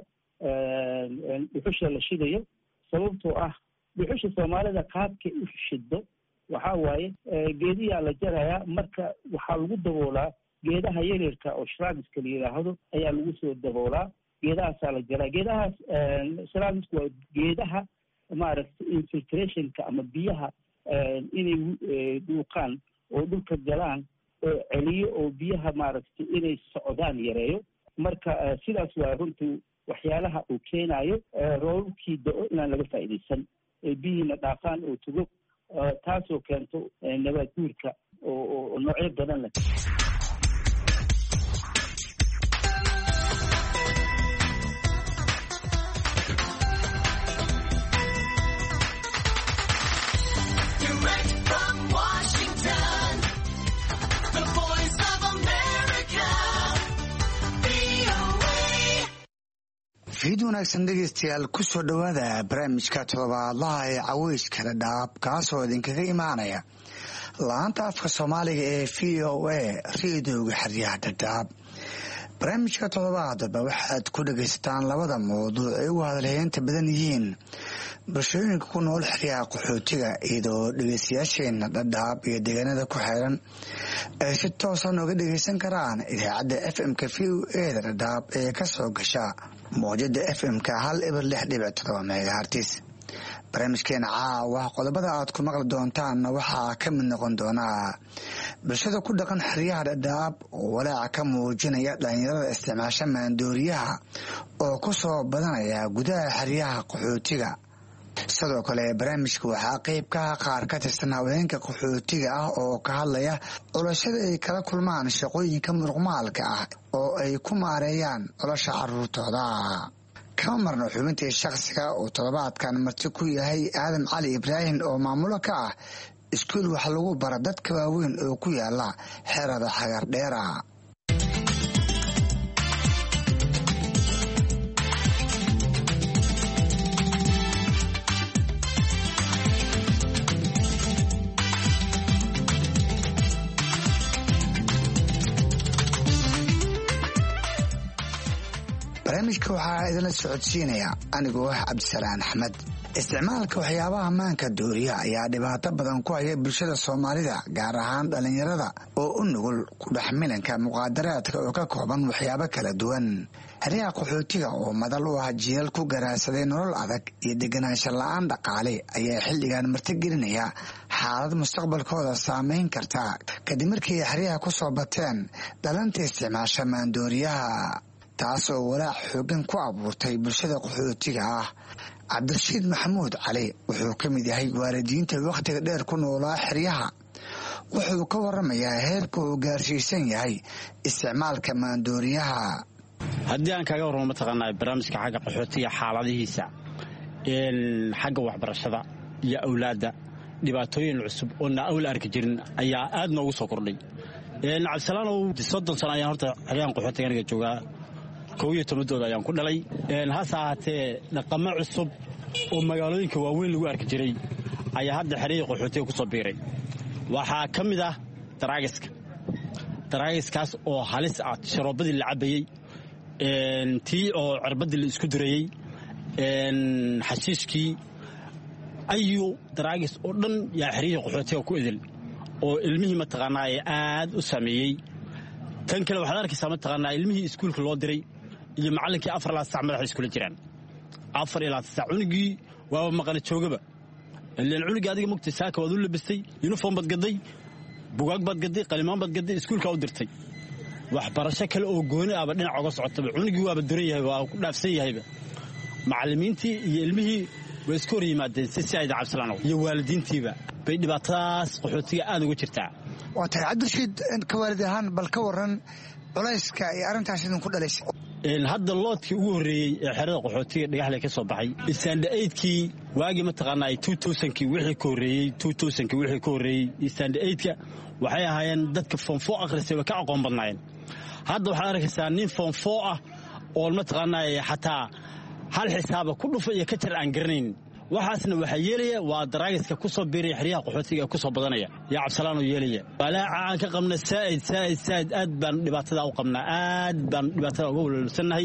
Speaker 8: dhuxusha la shidayo, sababtoo ah dhuxusha soomaalida qaabkay u shido waxaa waaye geediyaa la jarayaa, marka waxaa lagu daboolaa geedaha yaryarka oo shraabiska la yidhaahdo ayaa lagu soo daboolaa. geedahaasaa la jaraa. geedahaas shraabiska waa geedaha maaragtay infiltrationka ama biyaha inay dhuuqaan oo dhulka galaan oo celiyo oo biyaha maaragtay inay socdaan yareeyo. marka sidaas waa runtii waxyaalaha uu keenayo roobabkii da-o inaan laga faa'iidaysan, biyihiina dhaafaan oo tugo, taasoo keento nabaad guurka oo noocyo badan leh.
Speaker 9: fiid wanaagsan dhegeystayaal, ku soo dhowaada barnaamijka toddobaadlaha ee caweyska dhadhaab, kaasoo idinkaga imaanaya laanta afka soomaaliga ee v o a reediyoga xeryaha dhadhaab. barnaamijka toddobaadba waxaad ku dhagaysataan labada mawduuc ay ugu hadalheynta badan yihiin bulshooyinka ku nool xeryaha qaxootiga, iyadoo dhegaystayaasheena dhadhaab iyo deegaanada ku xeeran ay si toosan uga dhagaysan karaan idaacadda f m-ka v o eda dhadhaab ee ka soo gasha mowjada f m-ka hal ibar lix dhibic todoba megahartis. barnaamijkeena caawa qodobada aad ku maqli doontaanna waxaa ka mid noqon doonaa bulshada ku dhaqan xeryaha dhadhaab oo walaaca ka muujinaya dhalinyarada isticmaasha maandooriyaha oo ku soo badanaya gudaha xeryaha qaxootiga. sidoo kale barnaamijka waxaa qeyb ka ah qaar ka tirsan haweenka qaxootiga ah oo ka hadlaya culashada ay kala kulmaan shaqooyinka muruqmaalka ah oo ay ku maareeyaan nolosha caruurtooda. kama marno xubintii shakhsiga oo toddobaadkan marti ku yahay aadan cali ibraahim oo maamulo ka ah iskuul wax lagu bara dadka waaweyn oo ku yaala xerada xagardheera. barnaamijka waxaa idinla socodsiinaya anigoo ah cabdisalaan axmed. isticmaalka waxyaabaha maanka dooriya ayaa dhibaato badan ku haya bulshada soomaalida, gaar ahaan dhalinyarada oo u nugul ku dhex milanka muqaadaraadka oo ka kooban waxyaabo kala duwan. xeryaha qaxootiga oo madal u ah jiilal ku garaadsaday nolol adag iyo deganaansho la-aan dhaqaale ayaa xilligan martigelinaya xaalad mustaqbalkooda saameyn karta kadib markii xeryaha ku soo bateen dhalanta isticmaasha maandooriyaha, taasoo walaac xoogan ku abuurtay bulshada qaxootiga ah. cabdirashiid maxamuud cali wuxuu ka mid yahay waalidiinta wakhtiga dheer ku noolaa xeryaha. wuxuu ka waramayaa heerka uu gaarsiisan yahay isticmaalka maandooriyaha.
Speaker 10: haddii aan kaaga warramo mataqaanaa barnaamijka xagga qaxootiga xaaladihiisa xagga waxbarashada iyo awlaadda dhibaatooyin cusub oo na awl arki jirin ayaa aad noogu soo kordhay. cabdisalaanow soddon sano ayaan horta xeryahan qaxootiga aniga joogaa, kow iyo tobanadooda ayaan ku dhalay. hase ahaatee dhaqamo cusub oo magaalooyinka waaweyn lagu arki jiray ayaa hadda xeryaha qaxootiga ku soo biiray. waxaa ka mid ah daraagiska daraagiskaas oo halis ah, sharoobadii la cabayey, tii oo cirbadii la isku durayey, xashiishkii, ayu daraagis oo dhan yaa xeryaha qaxootiga ku idil oo ilmihii mataqaanaa ee aad u saameeyey. tan kale waxaad arkaysaa mataqaanaa ilmihii iskuulka loo diray iyo macallinkii afar ilaa sac madaxa iskula jiraan. afar ilaa sac cunugii waaba maqala joogaba. ilaan cunugii adiga mugta saaka waad u labistay, yuniform baad gaday, bugaag baad gaday, qalimaan baad gaday, iskuulkaa u dirtay. waxbarasho kale oo gooni ahba dhinac oga socotaba. cunugii waaba duran yahay, waa ku dhaafsan yahayba. macallimiintii iyo ilmihii way iska hor yimaadeen si si ayda cabsalaanow iyo waalidiintiiba bay dhibaatadaas qaxootiga aad uga jirtaa.
Speaker 9: waa tahay cabdirashiid, ka waalid ahaan bal ka waran culayska iyo arrintaas idinku dhalaysay.
Speaker 10: hadda loodkii ugu horreeyey ee xerada qaxootiga dhagaxle ka soo baxay istaandha-eydkii waagii mataqaanaa kii wixii ka horreeyey kii wixii ka horreeyey istaandha-eydka waxay ahaayeen dadka foonfoo akhrisay way ka aqoon badnaayeen. hadda waxaad arkaysaa nin foonfoo ah oo mataqaanaa xataa hal xisaaba ku dhufa iyo ka jar aan garanayn. waxaasna waxaa yeelaya waa daraagiska ku soo biiraya xeryaha qaxootiga ee ku soo badanaya yaa cabsalaanoo yeelaya. walaaca aan ka qabna saa'id saa'id saa'id aad baan dhibaatada u qabnaa, aad baan dhibaatada uga walwalsannahay.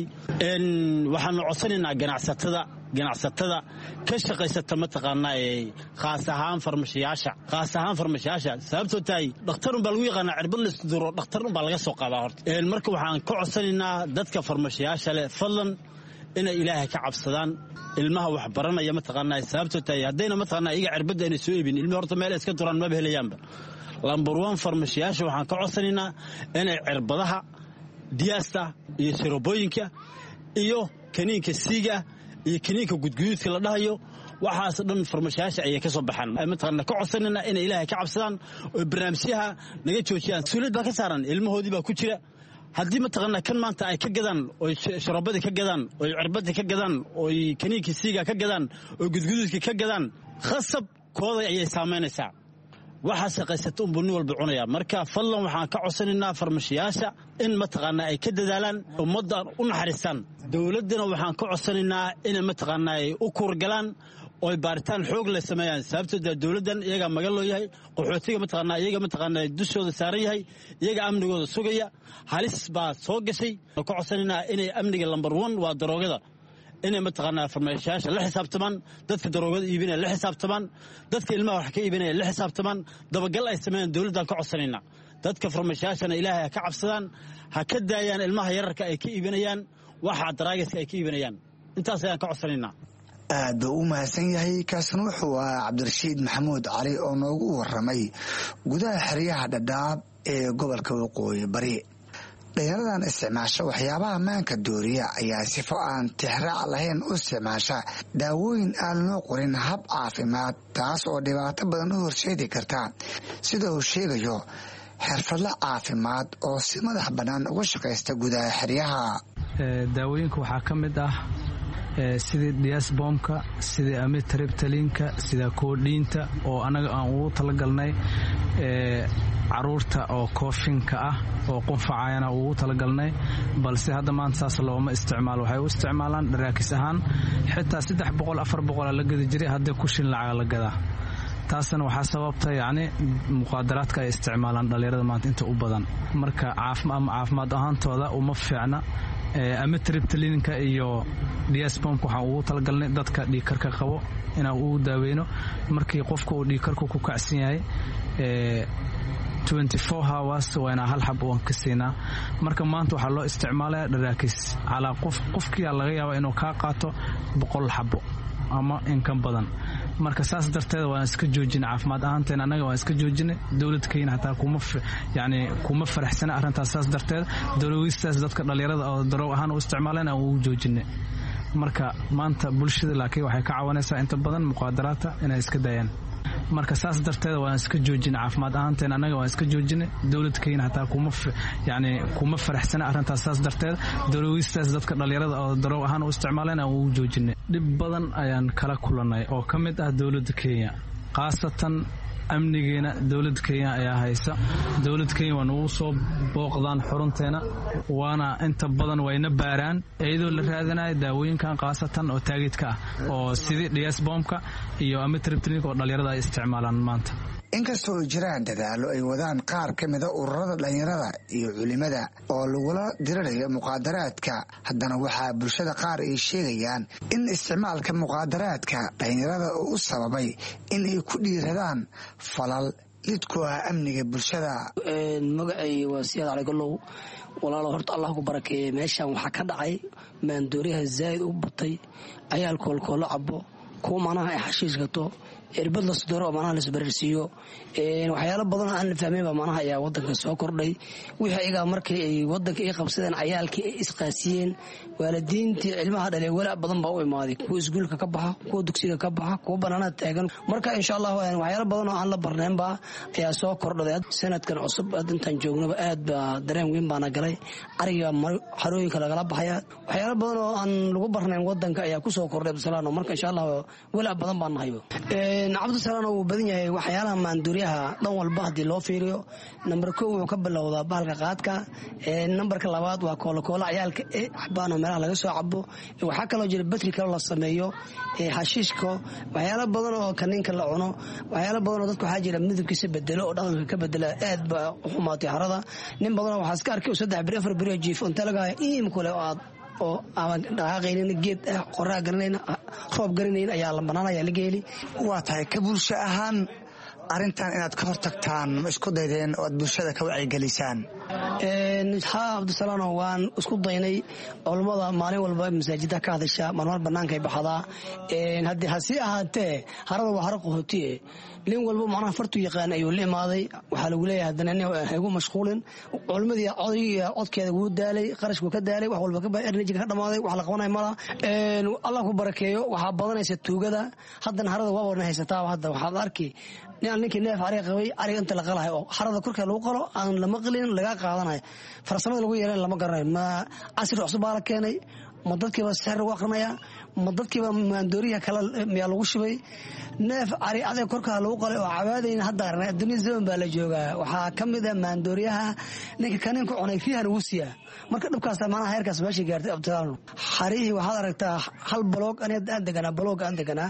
Speaker 10: waxaanu codsanaynaa ganacsatada ganacsatada ka shaqaysata mataqaanaa ee khaas ahaan farmashiyaasha khaas ahaan farmashiyaasha sababtoo tahay dhakhtarun baa lagu yaqaanaa cirbad la isku duro dhakhtarun baa laga soo qaadaa horta. marka waxaan ka codsanaynaa dadka farmashiyaasha leh fadlan inay ilaahay ka cabsadaan ilmaha wax baranaya mataqaanaa sababtoo tahay haddayna mataqaanaa iyaga cirbadda inay soo iibin ilmihi horta meel iska duraan maba helayaanba. lambar one farmashiyaasha waxaan ka codsanaynaa inay cirbadaha diyaasta iyo sharobooyinka iyo kaniinka siiga iyo kaniinka gudguduudka la dhahayo waxaas dhan farmashiyaasha ayay ka soo baxaan. mataqaanaa ka codsanayna inay ilaahay ka cabsadaan oo barnaamijyaha naga joojiyaan. mas-uuliyad baa ka saaran, ilmahoodii baa ku jira. haddii mataqaanaa kan maanta ay ka gadaan oy sharoobadii ka gadaan oy cirbadii ka gadaan oy kaniinkii siiga ka gadaan oy gudguduudkii ka gadaan, khasab kooda ayay saamaynaysaa. waxaa shaqaysata unbuu nin walba cunaya. marka fadlan waxaan ka codsanaynaa farmashiyaasha in mataqaanaa ay ka dadaalaan, ummadda u naxariistaan. dowladdana waxaan ka codsanaynaa inay mataqaanaa ay u kuurgalaan oo baaritaan xoog leh sameeyaan sababtoo dawladdan iyaga magal loo yahay qaxootiga mataqaanaa iyaga mataqaanaa dushooda saaran yahay iyaga amnigooda sugaya halis baa soo gashay ka codsanayna inay amniga number one waa daroogada inay mataqaanaa farmeeshayaasha la xisaabtamaan dadka daroogada iibinaya la xisaabtamaan dadka ilmaha wax ka iibinaya la xisaabtamaan dabagal ay sameeyaan dawladdan ka codsanayna dadka farmeeshayaashana ilaahay ha ka cabsadaan ha ka daayaan ilmaha yararka ay ka iibinayaan waxa daraagiska ay ka iibinayaan intaas ayaan ka codsanaynaa
Speaker 9: aad buu u mahadsan yahay kaasna wuxuu ahaa cabdirashiid maxamuud cali oo noogu waramay gudaha xeryaha dhadhaab ee gobolka waqooyi bari dhalinyaradan isticmaasha waxyaabaha maanka dooriya ayaa sifo aan tixraac lahayn u isticmaasha daawooyin aan loo qorin hab caafimaad taas oo dhibaato badan u horseedi karta sida uu sheegayo xirfadle caafimaad oo si madax bannaan uga shaqaysta gudaha xeryaha
Speaker 11: daawooyinka waxaa ka mid ah sidii diasbomka sidii amitriptalinka sida koodhiinta oo anaga aan ugu talagalnay caruurta oo koofinka ah oo qunfacayana ugu talagalnay balse hadda maanta saas looma isticmaalo waxay u isticmaalaan dharaakis ahaan xitaa saddex boqol afar boqol la gadi jiray hadda kushin lacag la gadaa taasna waxaa sababta yacni muqaadaraadka ay isticmaalaan dhalinyarada maanta inta u badan marka ama caafimaad ahaantooda uma fiicna amitriptalinka iyo diasbomka waxaan ugu talagalnay dadka dhiigkarka qabo inaan ugu daaweyno markii qofka uu dhiigkarku ku kacsan yahay twenty-four hours waa inaa hal xab oon ka siinaa marka maanta waxaa loo isticmaalaya dharaakis calaa qof qofkiia laga yaaba inuu kaa qaato boqol xabo ama inkan badan marka saas darteed waan iska joojina caafimaad ahaanteen annaga waan iska joojinay dowlad kenya hataa kuma yani kuma faraxsana arrintaas saas darteed dowladiistaas dadka dhalinyarada oo daroog ahaan u isticmaaleen aan ugu joojinay marka maanta bulshada laakiin waxay ka caawinaysaa inta badan muqaadaraadka inay iska daayaan marka saas darteed waan iska joojina caafimaad ahaanteen annaga waan iska joojinay dowlad kenya hataa kuma yani kuma faraxsana arrintaas saas darteed dowladiistaas dadka dhalinyarada oo daroog ahaan u isticmaaleen aan ugu joojinay dhib badan ayaan kala kulanay oo ka mid ah dowladda kenya khaasatan amnigeena dowladda kenya ayaa haysa dowladda kenya waa nagu soo booqdaan xurunteena waana inta badan wayna baaraan iyadoo la raadinayo daawooyinkan khaasatan oo taagidka ah oo sidii diasbomka iyo amitriptalinka oo dhalinyarada ay isticmaalaan maanta
Speaker 9: inkastoo jiraan dadaalo ay wadaan qaar ka mida ururada dhalinyarada iyo culimada oo lagula dirirayo muqaadaraadka haddana waxaa bulshada qaar ay sheegayaan in isticmaalka muqaadaraadka dhalinyarada uu u sababay in ay ku dhiiradaan falal lid ku ah amniga bulshada
Speaker 12: magacay waa siyaad cali galow walaalo horta allah ku barakeeye meeshaan waxaa ka dhacay maandooriyaha zaa'id u batay ayaal koolkoolo cabo kuwa manaha ay xashiis gato irbad la sudoro oo manaha la isbararsiiyo waxyaalo badan aan la fahmaynba manaha ayaa wadanka soo kordhay wixii ayagaa markii ay wadanka ay qabsadeen cayaalkii ay isqaasiyeen waalidiintii cilmaha dhalee walaac badan baa u imaaday kuwa iskuulka ka baxa kuwa dugsiga ka baxa kuwa banaanada taagan marka insha allah waxyaalo badan oo aan la barnaynba ayaa soo kordhaday sanadkan cusub intaan joognaba aad baa dareen weyn baana galay ariga xarooyinka lagala baxaya waxyaalo badan oo aan lagu barnayn wadanka ayaa ku soo kordhay abdisalaano marka insha allah walaac badan baan nahayo cabdisalaano wuu badan yahay waxyaalaha maanduuryaha dhan walba haddii loo fiiriyo namber kow wuxuu ka bilowdaa bahalka qaadka nambarka labaad waa koolokoola cayaalka xabaano meelaha laga soo cabo waxaa kaloo jira batri kaloo la sameeyo xashiishka waxyaalo badan oo kaniinka la cuno waxyaalo badan oo dadka waxaa jira midabkiisa bedelo oo dhaqanka ka bedela aad baa u xumaatay harada nin badanoo waxaa iska arkay saddex beri afar beri jiifo inta lagaa iim kule oo aad oo aan dhaqaaqaynin geed qoraa garanayna roob garanayn ayaa la banaanaya la geeli
Speaker 9: waa tahay ka bulsho ahaan arrintan inaad ka hortagtaan ma isku daydeen oo aad bulshada ka wacyigelisaan
Speaker 12: haa cabdisalaano waan isku daynay culummada maalin walba masaajida ka hadasha marmar bannaankay baxdaa haddii hasii ahaatee harada waa haro qaxootiye nin walba macnaha fartu yaqaan ayuu la imaaday waxaa lagu leeyahay haddana nin igu mashquulin culimmadii odayga codkeeda wuu daalay qarashku ka daalay wax walba ka enerjiga ka dhamaaday wax la qabanay mala allah ku barakeeyo waxaa badanaysa tuugada haddana harada waa warna haysataa hadda waxaad arki nin ninkii neef ariga qabay ariga inta la qalahay oo harada korkeeda lagu qalo aan lama qalin laga qaadanayo farsamada lagu yeelan lama garanayo ma casri cusub baa la keenay ma dadkiiba sixir lagu aqrinaya ma dadkiiba maandooriyaha kale miyaa lagu shubay neef ari adeeg korkaa lagu qalay oo cabaadayna hadda arnay adduunya zaman baa la joogaa waxaa ka mid ah maandooriyaha ninka kaniinku cunay fiihan ugu siiyaa marka dhibkaas macnaha heerkaas meesha gaartay abtiraano xarihii waxaad aragtaa hal baloog aan deganaa baloog aan deganaa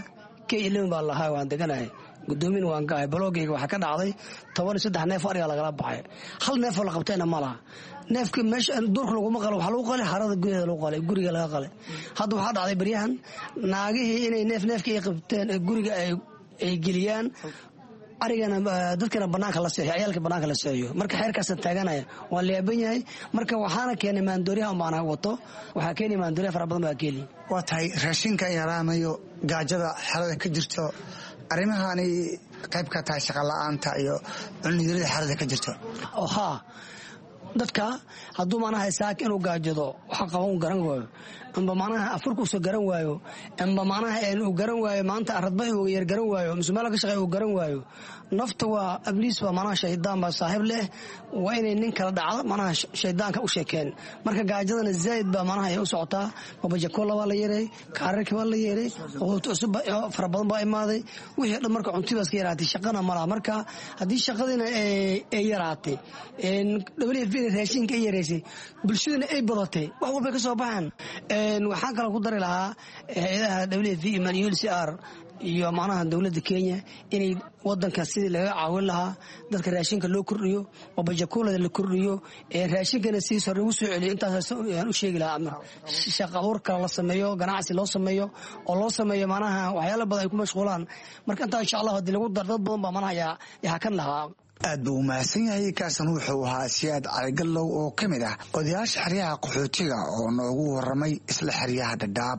Speaker 12: k eleven baa lahaa waan deganahay gudoomiye waan gaay balogeyga waxa ka dhacday toban iyo saddex neef ariga lagala baxay hal neef oo la qabtayna ma laha neefka meesha duurka lagu maqal waxa lagu qalay harada gudaheeda lagu qalay guriga laga qalay hadda waxa dhacday baryahan naagihii inay neef neefka ay qabteen guriga ay ay geliyaan arigana dadkana banaanka la seexiyo ciyaalka banaanka la seexiyo marka xeerkaas taaganaya waa leeban yahay marka waxaana keenay maandooriyaha maana wato waxa keenay maandooriyaha fara badan baa keeli
Speaker 9: waa tahay raashinka yaraanayo gaajada xalada ka jirto arrimahaani qayb ka tahay shaqo la'aanta iyo cunnidirada xalada ka jirto
Speaker 12: oo ha dadka hadduu maanaha saak inuu gaajado waxa qaban garan waayo amba maanaha afurku soo garan waayo amba maanaha inuu garan waayo maanta aradbay uu yar garan waayo musmaal ka shaqay uu garan waayo nafta waa abliis waa maanaha shaydaan ba saaxiib leh waa inay nin kala dhacdo maanaha shaydaanka u sheekeen marka gaajadana zaid ba maanaha ay u socotaa wabaja koola waa la yeeray kaararka waa la yeeray oo cusub fara badan baa imaaday wixii dhan marka cuntibaas ka yaraatay shaqana ma laha marka haddii shaqadina ay yaraatay in W F P raashinka ay yareysay bulshadana ay badatay wax walba ka soo baxaan waxaan kale ku dari lahaa hay'adaha W F P iyo U N C R iyo macnaha dawladda Kenya inay wadanka sidii laga caawin lahaa dadka raashinka loo kordhiyo oo bajakoolada la kordhiyo ee raashinkana si sare u soo celiyo intaas ayaan u sheegi lahaa amar shaqo abuur kale la sameeyo ganacsi loo sameeyo oo loo sameeyo macnaha waxyaalo badan ay ku mashquulaan marka inta insha Allah hadii lagu dardad badan ba macnaha yaa yaa kan lahaa
Speaker 9: aad buu mahadsan yahay kaasan wuxuu ahaa Siyaad Cali Gallow oo kamid ah odayaasha xeryaha qaxootiga oo noogu waramay isla xeryaha Dadaab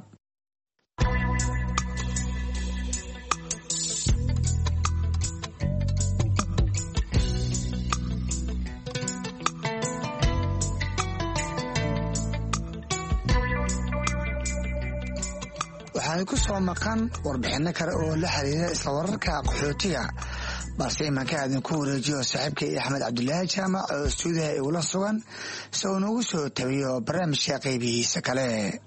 Speaker 9: waxay ku soo maqan warbixino kale oo la xiriira isla wararka qaxootiga balse imanka aadan ku wareejiyo saaxiibkay Axmed Cabdullaahi Jaamac oo stuudiyaha ay ula sugan soo noogu soo tabiyo barnaamijka qaybihiisa kale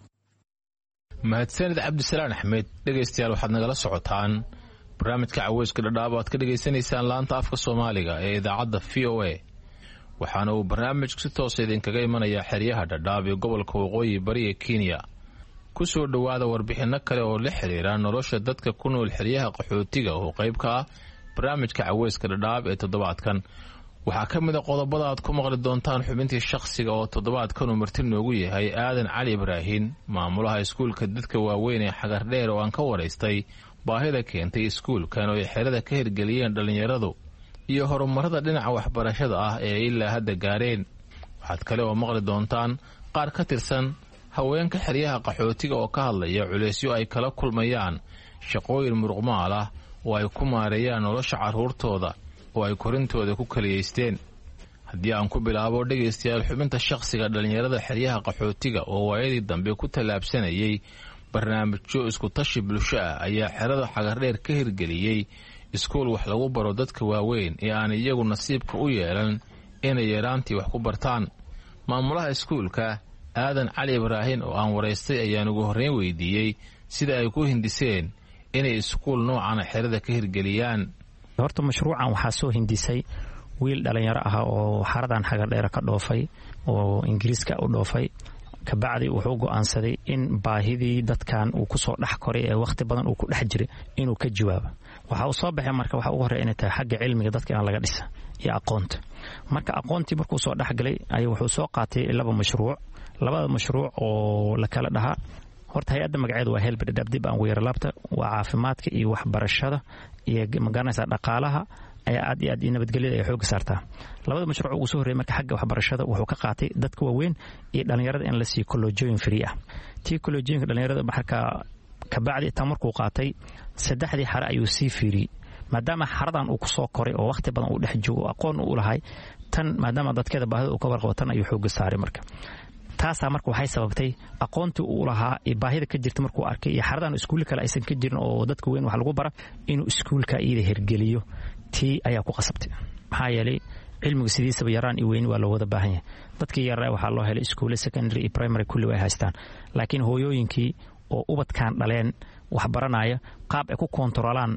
Speaker 13: mahadsanid Cabdisalaam Axmed dhageystayaal waxaad nagala socotaan barnaamijka Caweyska Dhadhaab aad ka dhageysanaysaan laanta afka Soomaaliga ee idaacadda V O A waxaana uu barnaamijku si toos ah idinkaga imanayaa xeryaha Dhadhaab ee gobolka Waqooyi Bari ee Kenya ku soo dhawaada warbixino kale oo la xiriira nolosha dadka ku nool xeryaha qaxootiga oo qayb ka ah barnaamijka Caweyska Dhadhaab ee toddobaadkan waxaa ka mid ah qodobada aad ku maqli doontaan xubintii shakhsiga oo toddobaadkan uu marti noogu yahay Aadan Cali Ibraahin maamulaha iskuulka dadka waaweyn ee Xagar Dheer oo aan ka waraystay baahida keentay iskuulkan oo ay xerada ka hirgeliyeen dhalinyaradu iyo horumarada dhinaca waxbarashada ah ee ilaa hadda gaareen waxaad kale oo maqli doontaan qaar ka tirsan haweenka xeryaha qaxootiga oo ka hadlaya culeysyo ay kala kulmayaan shaqooyin muruqmaal ah oo ay ku maareeyaan nolosha carruurtooda oo ay korintooda ku kaliyeysteen haddii aan ku bilaabo dhegaystayaal xubinta shakhsiga dhalinyarada xeryaha qaxootiga oo waayadii dambe ku tallaabsanayay barnaamijyo isku tashi bulsho ah ayaa xerada Xagar Dheer ka hirgeliyey iskuul wax lagu baro dadka waaweyn ee aan iyagu nasiibka u yeelan inay yaraantii wax ku bartaan maamulaha iskuulka Aadan Cali Ibraahin oo aan waraystay ayaan ugu horreyn weydiiyey sida ay ku hindiseen inay iskuul noocan xerada ka hirgeliyaan
Speaker 14: horta mashruucan waxaa soo hindisay wiil dhalinyaro ah oo xaradan Xagar Dheer ka dhoofay oo Ingiriiska u dhoofay ka bacdi wuxuu go'aansaday in baahidii dadkan uu ku soo dhax koray ee waqti badan uu ku dhex jiray inuu ka jawaabo waxa uu soo baxay marka waxa ugu horeeya inay tahay xagga cilmiga dadka in laga dhisa iyo aqoonta marka aqoontii markuu soo dhax galay ayuu wuxuu soo qaatay laba mashruuc labada mashruuc oo la kala dhaha horta hay'adda magaceedu waa Help Dhadhaab dib aan ugu yara laabta waa caafimaadka iyo waxbarashada iyo magaranaysa dhaqaalaha ayaa aad iyo aad nabadgelyada ay xoog saartaa labada mashruuc ugu soo horeeyay marka xagga waxbarashada wuxuu ka qaatay dadka waaweyn iyo dhalinyarada in la sii kollojooyin free ah tii kollojooyinka dhalinyarada marka ka bacdi tan markuu qaatay saddexdii xare ayuu sii fiiriyay maadaama xaradan uu ku soo koray oo waqti badan uu dhex joogo aqoon uu lahay tan maadaama dadkeeda baahida uu ka warqabo tan ayuu xoog saaray marka taasa marka waxay sababtay aqoontii uu lahaa ee baahida ka jirta markuu arkay iyo xaradan iskuul kale aysan ka jirin oo dadka weyn wax lagu bara inuu iskuulka iyada hirgeliyo tii ayaa ku qasabtay maxaa yeelay cilmigu sidiisaba yaraan iyo weyn waa loo wada baahan yahay dadkii yaraa waxaa loo helay iskuul secondary iyo primary kulli way haystaan laakiin hooyooyinkii oo ubadkan dhaleen wax baranaya qaab ay ku kontrolaan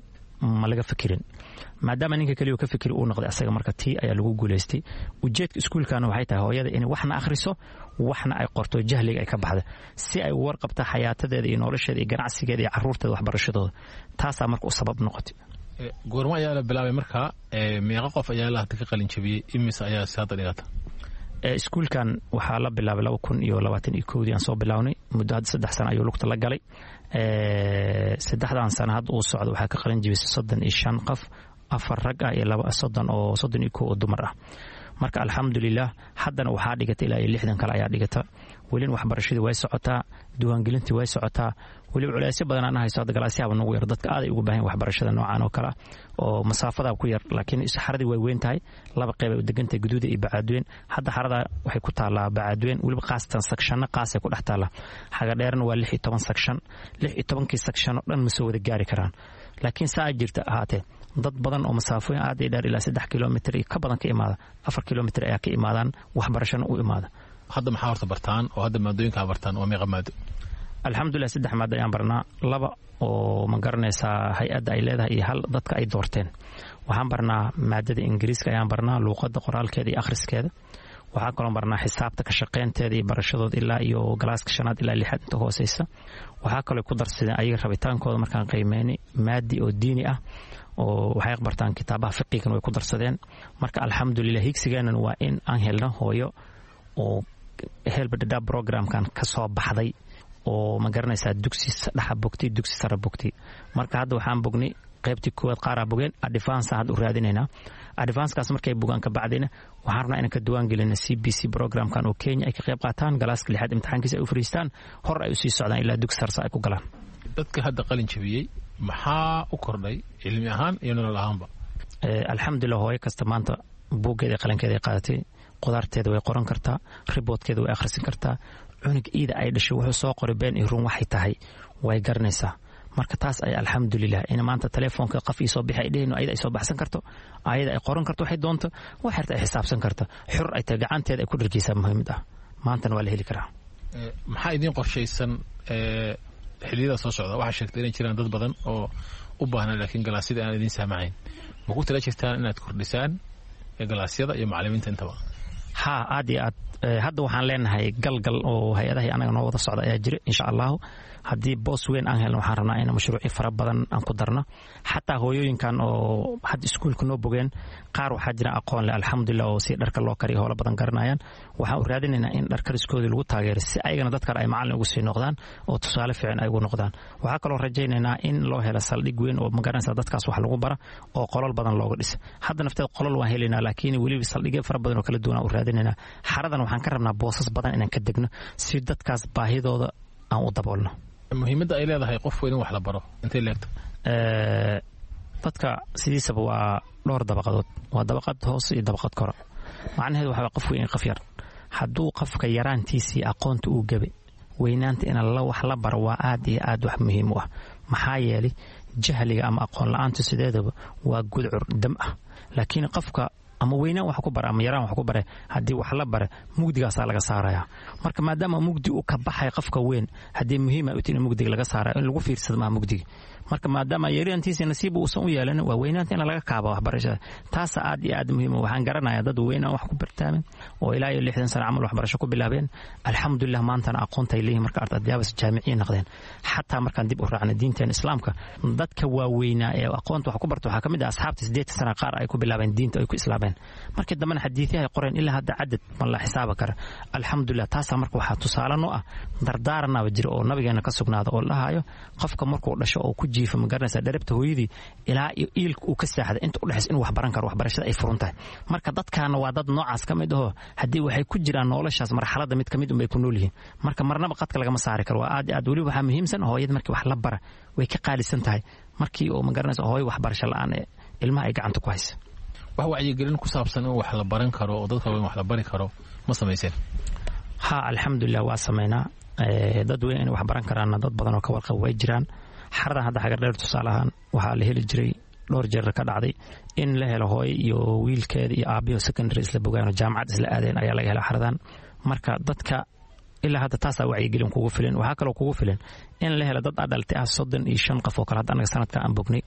Speaker 14: ma laga fikirin maadaama ninka kaliya ka fikir uu noqday asaga marka tii ayaa lagu guuleystay ujeedka iskuulkana waxay tahay hooyada inay waxna akhriso waxna ay qorto jahliga ay ka baxdo si ay war qabta xayaatadeeda iyo nolosheeda iyo ganacsigeeda iyo caruurteeda waxbarashadooda taasaa marka u sabab noqotay
Speaker 13: goorma ayaa la bilaabay marka meeqa qof ayaa la hadda ka qalin jabiyey imise ayaa si hadda dhigata
Speaker 14: iskuulkan waxaa la bilaabay laba kun iyo labaatan iyo kowdii aan soo bilownay muddo hadda saddex sano ayuu lugta la galay saddexdan sano hadda uu socdo waxaa ka qalin jabisay soddon iyo shan qof afar rag ah iyo laba soddon oo soddon iyo kow oo dumar ah marka alxamdulilah haddana waxaa dhigata ilaa iyo lixdan kale ayaa dhigata welin waxbarashadii way socotaa diiwaangelintii way socotaa weliba culaysyo badan aan hayso hadda galaasyaaba nagu yar dadka aaday ugu baahan waxbarashada noocan oo kale oo masaafadaa ku yar laakiin xaradii way weyn tahay laba qeyb ay u degan tahay guduuda iyo bacaadweyn hadda xarada waxay ku taallaa bacaadweyn weliba qaasatan sakshanna qaasay ku dhex taallaa xaga dheerna waa lix iyo toban sakshan lix iyo tobankii sakshan oo dhan ma soo wada gaari karaan laakiin saa jirta ahaatee dad badan oo masaafooyin aad iyo dheer ilaa saddex kilomitr iyo ka badan ka imaada afar kilomitr ayaa ka imaadaan waxbarashana u imaada
Speaker 13: hadda maxaa horta bartaan oo hadda maadooyinkaa bartaan waa meeqa maado
Speaker 14: alxamdulilah saddex maado ayaan barnaa laba oo ma garanaysaa hay-adda ay leedahay iyo hal dadka ay doorteen waxaan barnaa maadada ingiriiska ayaan barnaa luuqadda qoraalkeeda iyo akhriskeeda waxaan kaloo barnaa xisaabta ka shaqaynteeda iyo barashadooda ilaa iyo galaaska shanaad ilaa lixaad inta hooseysa waxaa kaloo ku darsadeen ayaga rabitaankooda markaan qiimeynay maadi oo diini ah oo waxay bartaan kitaabaha fiqigan way ku darsadeen marka alxamdulilah higsigeenan waa in aan helno hooyo oo helbadhadhaa programkan ka soo baxday oo ma garanaysaa dugsi dhexa bogtay dugsi sare bogtay marka hadda waxaan bognay qaybtii koowaad qaaraa bogeen advance hadda u raadinaynaa advancekaas markay bogaan ka bacdina waxaan rabnaa inaan ka diwaan gelina c b c programkan oo kenya ay ka qayb qaataan galaaska lixaad imtixaankiisa ay u fariistaan hor ay usii socdaan ilaa dugsi sarsa ay ku galaan
Speaker 13: dadka hadda qalin jabiyey maxaa u kordhay cilmi ahaan iyo nolol ahaanba
Speaker 14: alxamdulilah hooyo kasta maanta buuggeeda qalinkeeda ay qaadatay qudaarteeda way qoran kartaa riboodkeeda way akhrisan kartaa cunug iida ay dhashay wuxuu soo qoray been iyo run waxay tahay way garanaysaa marka taas ay alxamdulilah in maanta telefoonka qaf ii soo bixi ay dhehayno ayada ay soo baxsan karto ayada ay qoran karto waxay doonto wax xirta ay xisaabsan karta xur ay tahay gacanteeda ay ku dharjaysaa muhiimad ah maantana waa la heli karaa
Speaker 13: maxaa idiin qorshaysan xilliyada soo socda waxaa sheegtay inay jiraan dad badan oo u baahnaa laakiin galaasyada aan idiin saamacayn ma ku tala jirtaan inaad kordhisaan galaasyada iyo macallimiinta intaba
Speaker 14: haa aad iyo aad hadda waxaan leenahay galgal oo hay-adahay anaga noo wada socda ayaa jira insha allahu haddii boos weyn aan helno waxaan rabnaa in mashruuci fara badan aan ku darno xataa hooyooyinkan oo hadda iskuulka noo bogeen qaar waxaa jira aqoon leh alxamdulilah oo si dharka loo kariyo howlo badan garanayaan waxaan u raadinaynaa in dharkariskoodii lagu taageero si ayagana dad kale ay macallin ugu sii noqdaan oo tusaale fiican ay ugu noqdaan waxaa kaloo rajaynaynaa in loo helo saldhig weyn oo magaranaysa dadkaas wax lagu bara oo qolol badan looga dhisa hadda nafteed qolol waan helaynaa laakiin weliba saldhigyo fara badan oo kala duwan aan u raadinaynaa xaradan waxaan ka rabnaa boosas badan inaan ka degno si dadkaas baahidooda aan u daboolno
Speaker 13: muhiimadda ay leedahay qofku in wax la baro intay leegto
Speaker 14: dadka sidiisaba waa dhowr dabaqadood waa dabaqad hoose iyo dabaqad kore macnaheedu waxaa qof weyn qof yar hadduu qofka yaraantiisii aqoonta uu gabe weynaanta in la wax la baro waa aad iyo aad wax muhiim u ah maxaa yeelay jahliga ama aqoon la-aantu sideedaba waa gudcur dam ah laakiin qofka ama weynaan wax ku bara ama yaraan wax ku bare haddii wax la bare mugdigaasaa laga saarayaa marka maadaama mugdi uu ka baxay qofka weyn haddii muhiim ay u tahay in mugdiga laga saarayo in lagu fiirsado maa mugdiga marka maadaama yaraantiisa nasiib uusan u yeelan waa weynaanta in laga kaaba waxbarashada taasa aad iyo aad muhiim waxaan garanayaa dad weynaan wax ku bartaamen oo ilaa iyo lixdan sano camal waxbarasho ku bilaabeen alxamdulilah maantana aqoonta ay leeyihin marka ardaydayaabas jaamiciyi noqdeen xataa markaan dib u raacnay diinteen islaamka dadka waaweynaa ee aqoonta wax ku barta waxaa ka mid ah asxaabta siddeetan sana qaar ay ku bilaabeen diinta ay ku islaameen markii dambena xadiiثyahay qoreen ilaa hadda cadad ma la xisaaba kara alxamdulilah taasaa marka waxaa tusaale noo ah dardaaranaba jira oo nabigeena ka sugnaada oo dhahayo qofka markuu dhasho oo ku jiifa ma garanaysaa dharabta hooyadii ilaa iyo iilka uu ka saaxda inta u dhexaysa inuu wax baran karo waxbarashada ay furan tahay marka dadkaana waa dad noocaas ka mid ahoo haddii waxay ku jiraan noloshaas marxaladda mid ka mid unbay ku nool yihiin marka marnaba qadka lagama saari karo waa aad aad weliba waxaa muhiimsan hooyada markii wax la bara way ka qaalisan tahay markii oo ma garanaysa hooyo waxbarasho la-aan ee ilmaha ay gacanta ku haysa
Speaker 13: wax wacyigelin ku saabsan in wax la baran karo oo dadka weyn wax la bari karo ma samayseen
Speaker 14: ha alxamdulilah waa samaynaa dad weyn inay wax baran karaanna dad badan oo ka warqaba way jiraan xaradan hadda xagar dheer tusaale ahaan waxaa la heli jiray dhowr jeer ka dhacday in la helo hooyo iyo wiilkeeda iyo aabiyo secondary isla bogaan oo jaamacad isla aadeen ayaa laga helaa xaradan marka dadka ilaa hadda taasaa wacyigelin kugu filan waxaa kaloo kugu filan in la helo dad adhalti ah soddon iyo shan qof oo kale hadda anaga sanadka aan bognay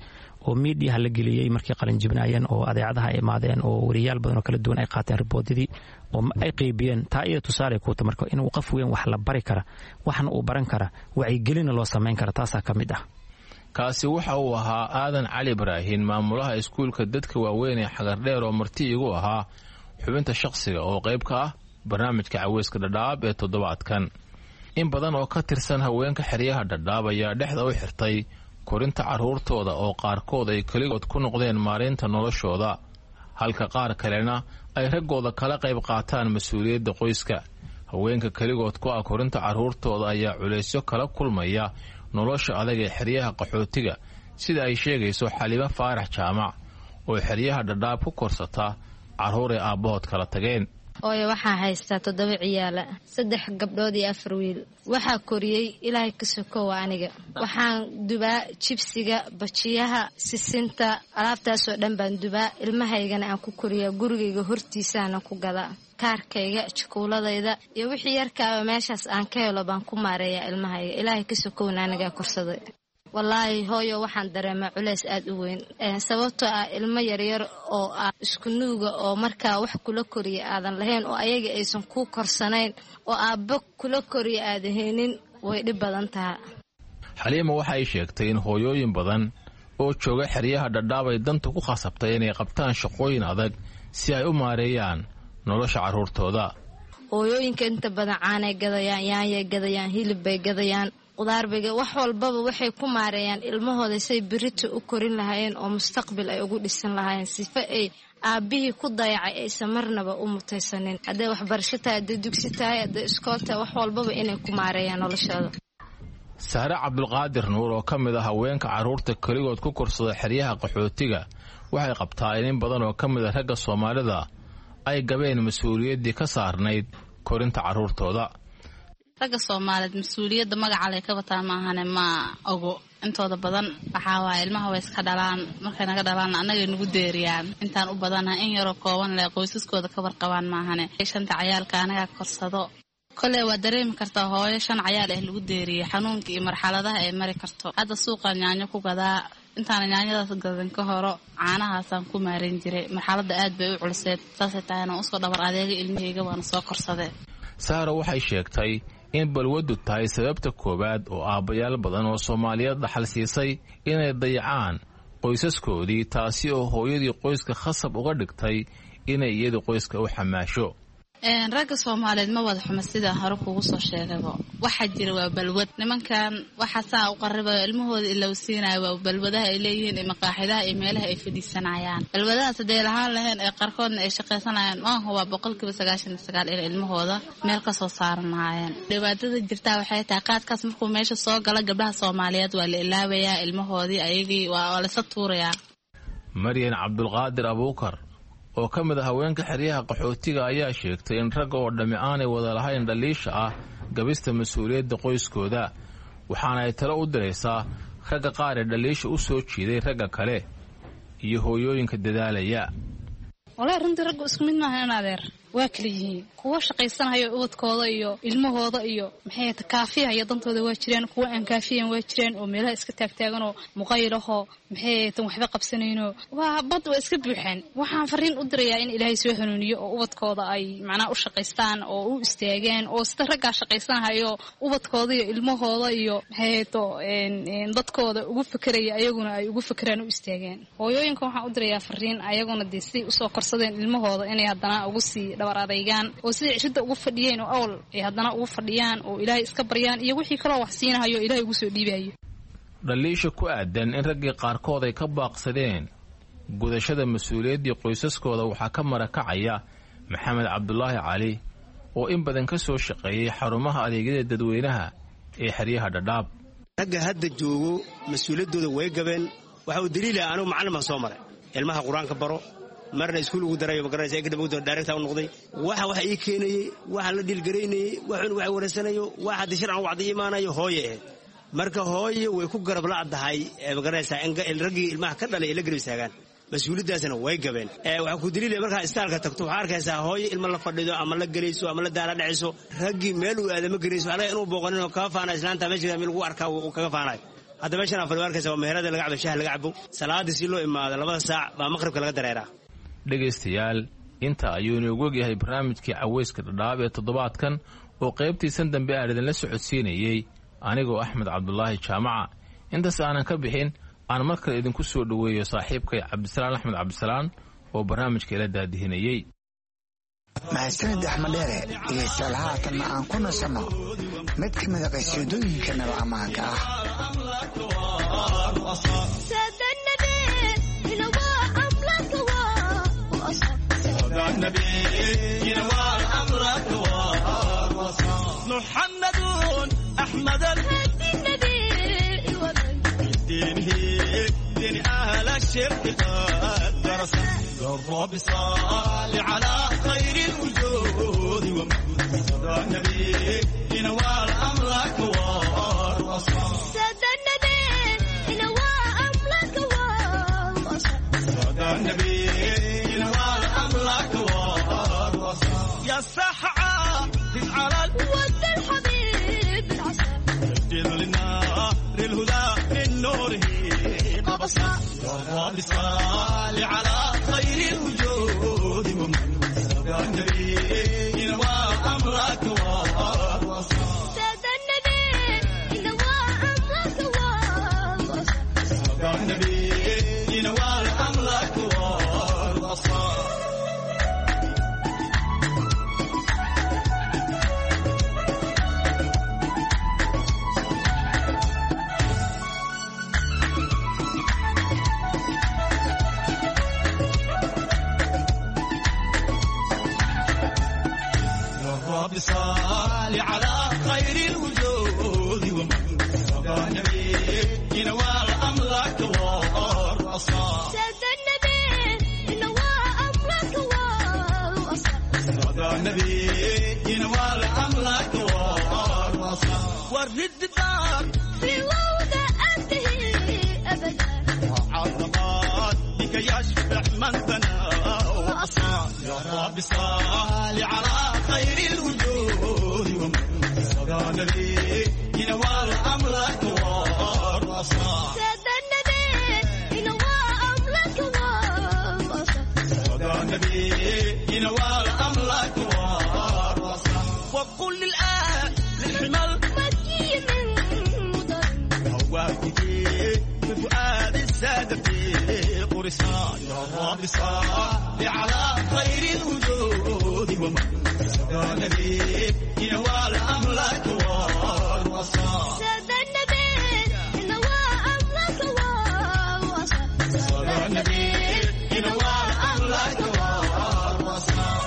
Speaker 14: oo miidiyaha la geliyey markii qalinjibnaayeen oo adeecadaha ay imaadeen oo wariyaal badan oo kala duwan ay qaateen riboodadii oo ay qaybiyeen taa iyo tusaale ku tamarka inuu qof weyn wax la bari kara waxna uu baran kara wacyigelin loo sameyn kara taasaa ka mid ah
Speaker 13: kaasi waxa uu ahaa aadan cali ibraahin maamulaha iskuulka dadka waaweyn ee xagardheer oo marti igu ahaa xubinta shaqsiga oo qayb ka ah barnaamijka caweyska dhadhaab ee toddobaadkan in badan oo ka tirsan haweenka xeryaha dhadhaab ayaa dhexda u xirtay korinta carruurtooda oo qaarkood ay keligood ku noqdeen maareynta noloshooda halka qaar kalena ay raggooda kala qayb qaataan mas-uuliyadda qoyska haweenka keligood ku ah korinta carruurtooda ayaa culaysyo kala kulmaya nolosha adag ee xeryaha qaxootiga sida ay sheegayso xaliimo faarax jaamac oo xeryaha dhadhaab ku korsata carruur ay aabbahood kala tageen
Speaker 15: ooyo waxaa haystaa toddoba ciyaala saddex gabdhood iyo afar wiil waxaa koriyey ilaahay ka sokowa aniga waxaan dubaa jibsiga bajiyaha sisinta alaabtaasoo dhan baan dubaa ilmahaygana aan ku koriyaa gurigayga hortiisaana ku gadaa kaarkayga jukuuladayda iyo wixii yarkaaba meeshaas aan ka helo baan ku maareeyaa ilmahayga ilaahay ka sokowna anigaa korsaday wallaahi hooyo waxaan dareemaa culays aad u weyn sababtoo ah ilmo yaryar oo ah isku nuuga oo markaa wax kula koriya aadan lahayn oo ayaga aysan ku korsanayn oo aabbo kula koriya aadan haynin way dhib badan taha
Speaker 13: xaliima waxa ay sheegtay in hooyooyin badan oo jooga xeryaha dhadhaab ay danta ku khasabtay inay qabtaan shaqooyin adag si ay u maareeyaan nolosha carruurtooda
Speaker 15: hooyooyinka inta badan caanay gadayaan yaanyay gadayaan hilib bay gadayaan qudaarbiga wax walbaba waxay ku maareeyaan ilmahooda say birita u korin lahaayeen oo mustaqbil ay ugu dhisan lahaayeen sifa ay aabbihii ku dayacay aysan marnaba u mutaysanin hadday waxbarasho tahay hadday dugsi tahay hadday iskool tahay wax walbaba inay ku maareeyaan noloshooda
Speaker 13: sahre cabdulqaadir nuur oo ka mid ah haweenka carruurta keligood ku korsada xeryaha qaxootiga waxay qabtaa in in badan oo ka mid a ragga soomaalida ay gabeen mas-uuliyaddii ka saarnayd korinta carruurtooda
Speaker 16: ragga Soomaaliyeed mas'uuliyadda magaca leh ka wataa maahane ma ogo intooda badan waxa waa ilmaha way iska dhalaan markay naga dhalaan anaga nagu deeriyaan intaan u badanahay in yaro kooban leh qoysaskooda ka warqabaan maahane shanta ciyaalka anaga korsado kale waa dareemi kartaa hooyo shan ciyaal ah lagu deeriyay xanuunka iyo marxaladaha ay mari karto hadda suuqa yaanyo ku gadaa intaan yaanyadaas gadan ka horo caanahaasaan ku maareyn jiray marxaladda aad bay u culiseed taasay tahay oo soo dhabar adeega ilmahayga waan soo korsaday
Speaker 13: Sahra waxay sheegtay in balwadu tahay sababta koowaad oo aabbayaal badan oo Soomaaliyeed dhaxal siisay inay dayacaan qoysaskoodii taasi oo hooyadii qoyska khasab uga dhigtay inay iyadu qoyska u xamaasho
Speaker 16: een ragga Soomaaliyeed ma wada xumo sida hore kugu soo sheegayba waxa jira waa balwad nimankan waxa saa u qaribay ilmahooda ilaa siinay waa balwadaha ay leeyihiin ee maqaaxidaha ee meelaha ay fadhiisanayaan balwadaha sidee lahaan lahayn ee qarkoodna ay shaqaysanayaan ma huwa boqolkiiba sagaashan iyo sagaal in ilmahooda meel ka soo saarnaayeen dhibaatada jirta waxay tahay qaadkaas markuu meesha soo gala gabdhaha Soomaaliyeed waa la ilaabayaa ilmahoodii ayagii waa la satuuraya
Speaker 13: Maryan Cabdulqaadir Abuukar oo ka mid ah haweenka xeryaha qaxootiga ayaa sheegtay in rag oo dhami aanay wada lahayn dhaliisha ah gabista mas'uuliyadda qoyskooda waxaana ay talo u diraysaa ragga qaar ee dhaliisha u soo jiiday ragga kale iyo hooyooyinka dadaalaya
Speaker 16: walaal runtii raggu isku mid maaha in adeer waa kala yihiin kuwa shaqaysanayo ubadkooda iyo ilmahooda iyo maxay ta kaafiya iyo dantooda waa jireen kuwa aan kaafiyan waa jireen oo meelaha iska taagtaagan oo muqaylaho maxay tan waxba qabsanayno waa bad waa iska buuxaan waxaan fariin u dirayaa in Ilaahay soo hanuuniyo oo ubadkooda ay macnaa u shaqaystaan oo u istaagaan oo sida ragga shaqaysanayo ubadkooda iyo ilmahooda iyo maxay to een dadkooda ugu fikiraya ayaguna ay ugu fikiraan u istaagaan hooyooyinka waxaan u dirayaa fariin ayaguna deesay u soo korsadeen ilmahooda inay haddana ugu sii adaygaan oo sidii cishada ugu fadhiyeen oo awl ay haddana ugu fadhiyaan oo Ilaahay iska baryaan iyo wixii kale wax siinayo Ilaahay ugu soo dhiibayo
Speaker 13: dhaliisha ku aadan in raggii qaarkood ay ka baaqsadeen gudashada mas'uuliyaddii qoysaskooda waxaa ka marakacaya Maxamed Cabdulaahi Cali oo in badan ka soo shaqeeyay xarumaha adeegyada dadweynaha ee xeryaha Dhadhaab
Speaker 17: ragga hadda joogo mas'uuliyadooda way gabeen waxa uu daliil ah anigu macallin soo maray ilmaha quraanka baro marna iskuul ugu daray magaranaysa kadib uu director u noqday waxa waxa ii keenay waxa la dilgareynay waxaan wax wareysanayo waxa disharcan wacdi iimaanayo hooye marka hooye way ku garab laadahay magaranaysa in ragii ilmaha ka dhalay la garab istaagaan mas'uuliyadaasna way gabeen ee waxa ku daliilay marka istaalka tagto waxa arkaysaa hooye ilma la fadhido ama la galeyso ama la daala dhacayso ragii meel uu aadama gareyso waxa inuu booqanino ka faana islaanta meesha meel ugu arkaa uu kaga faanayo hadda meeshan aan fadhiyo waa meherada laga cabo shaah laga cabo salaadii si loo imaado labada saac baa maqribka laga dareeraa.
Speaker 13: dhegaystayaal inta ayuu inoogu ogyahay barnaamijkii caweyska dhadhaab ee toddobaadkan oo qaybtiisan dambe aan idinla socodsiinayey anigoo axmed cabdulaahi jaamaca. intaas aanan ka bixin aan mar kale idinku soo dhoweeyo saaxiibkay cabdisalaan axmed cabdisalaan oo barnaamijka ila daadihinayey.
Speaker 9: mahadsanid axmed dheere dhegaystayaal haatanna aan ku nasanno mid ka mida qasiidooyinka naba ammaanka ah.
Speaker 18: محمد أحمد الهدي النبي ومن دينه دين أهل الشرك قد درس الرب صال على خير الوجود ومن صدى النبي ينوال أمرك والوصال صدى النبي ينوال أمرك والوصال صدى النبي ينوال أمرك والوصال يا السحعة على الود الحبيب العسى يجد للنار الهدى من نوره قبصا والرب صال على خير الوجود ومن سدى النبي ينوى أمرك والوصال سدى النبي ينوى أمرك والوصال سدى النبي ينوى أمرك والوصال صال على خير الوجود ومن صدى النبي ينوال أمرك والوصال سدى النبي ينوال أمرك والوصال صدى النبي ينوال أمرك والوصال والرد دار في وضع أنتهي أبدا عرضات بك يشبع من بنى وأصال يا رب صال على خير الوجود ومن صدى النبي ينوال أمرك والوصال سدى النبي ينوال أمرك والوصال صدى النبي ينوال أمرك والوصال وقل الآن للحمل مكي من مدر هواك بفؤاد السادة في قرصان يا رب صل على خير الوجود ومن صدى النبي ينوال أمرك والوصال سدى النبي ينوال أمرك والوصال صدى النبي ينوال أمرك والوصال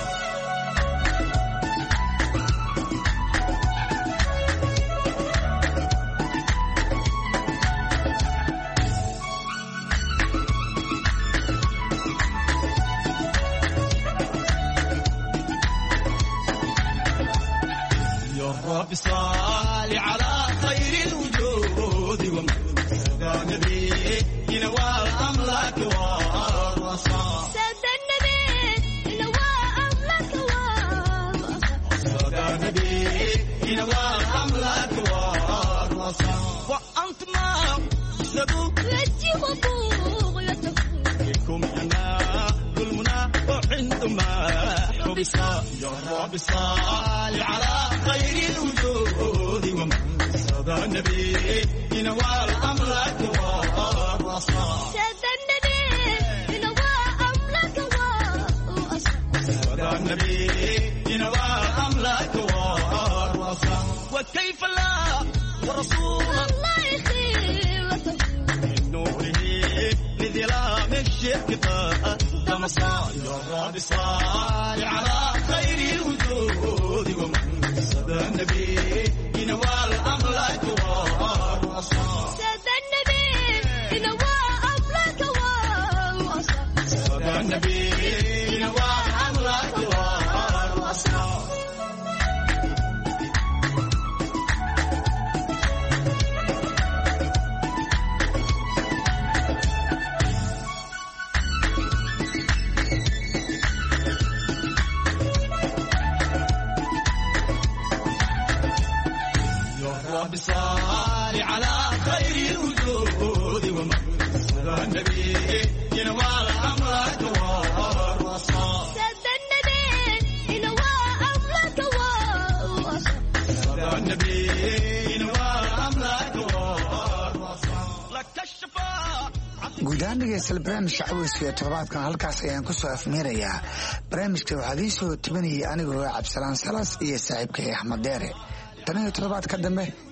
Speaker 18: رب صال على خير الوجود ومن صدى النبي ينوال أمرك والوصال سدى النبي ينوال أمرك والوصال صدى النبي ينوال أمرك والوصال وأنت ما تشهدوا وجه وفوق يتفوق أنا كل منا وعندما حبسا يا رب صال على خير الوجود ومن صدى النبي ينوال أمرك والوصال سدى النبي ينوال أمرك والوصال صدى النبي ينوال أمرك والوصال وكيف لا ورسول الله يخير من نوره لظلام الشرك قدم صال يا رب صال على خير الوجود ومن صدى النبي ينوال أمرك والوصال سدى النبي ينوال أمرك والوصال صدى النبي ينوال أمرك والوصال صال على خير الوجود ومحمد سيد النبي ينوال أمرك والوصال
Speaker 19: سيد النبي ينوال أمرك والوصال
Speaker 18: سيد النبي ينوال أمرك والوصال لك الشفاعة
Speaker 9: guud ahaan dhegeystayaal barnaamijka caweyska iyo toddobaadkan halkaas ayaan ku soo afmeerayaa barnaamijka waxaa idiin soo tibinayay anigoo cabdisalaan salas iyo saaxiibkay axmed deere tan iyo toddobaad ka dambe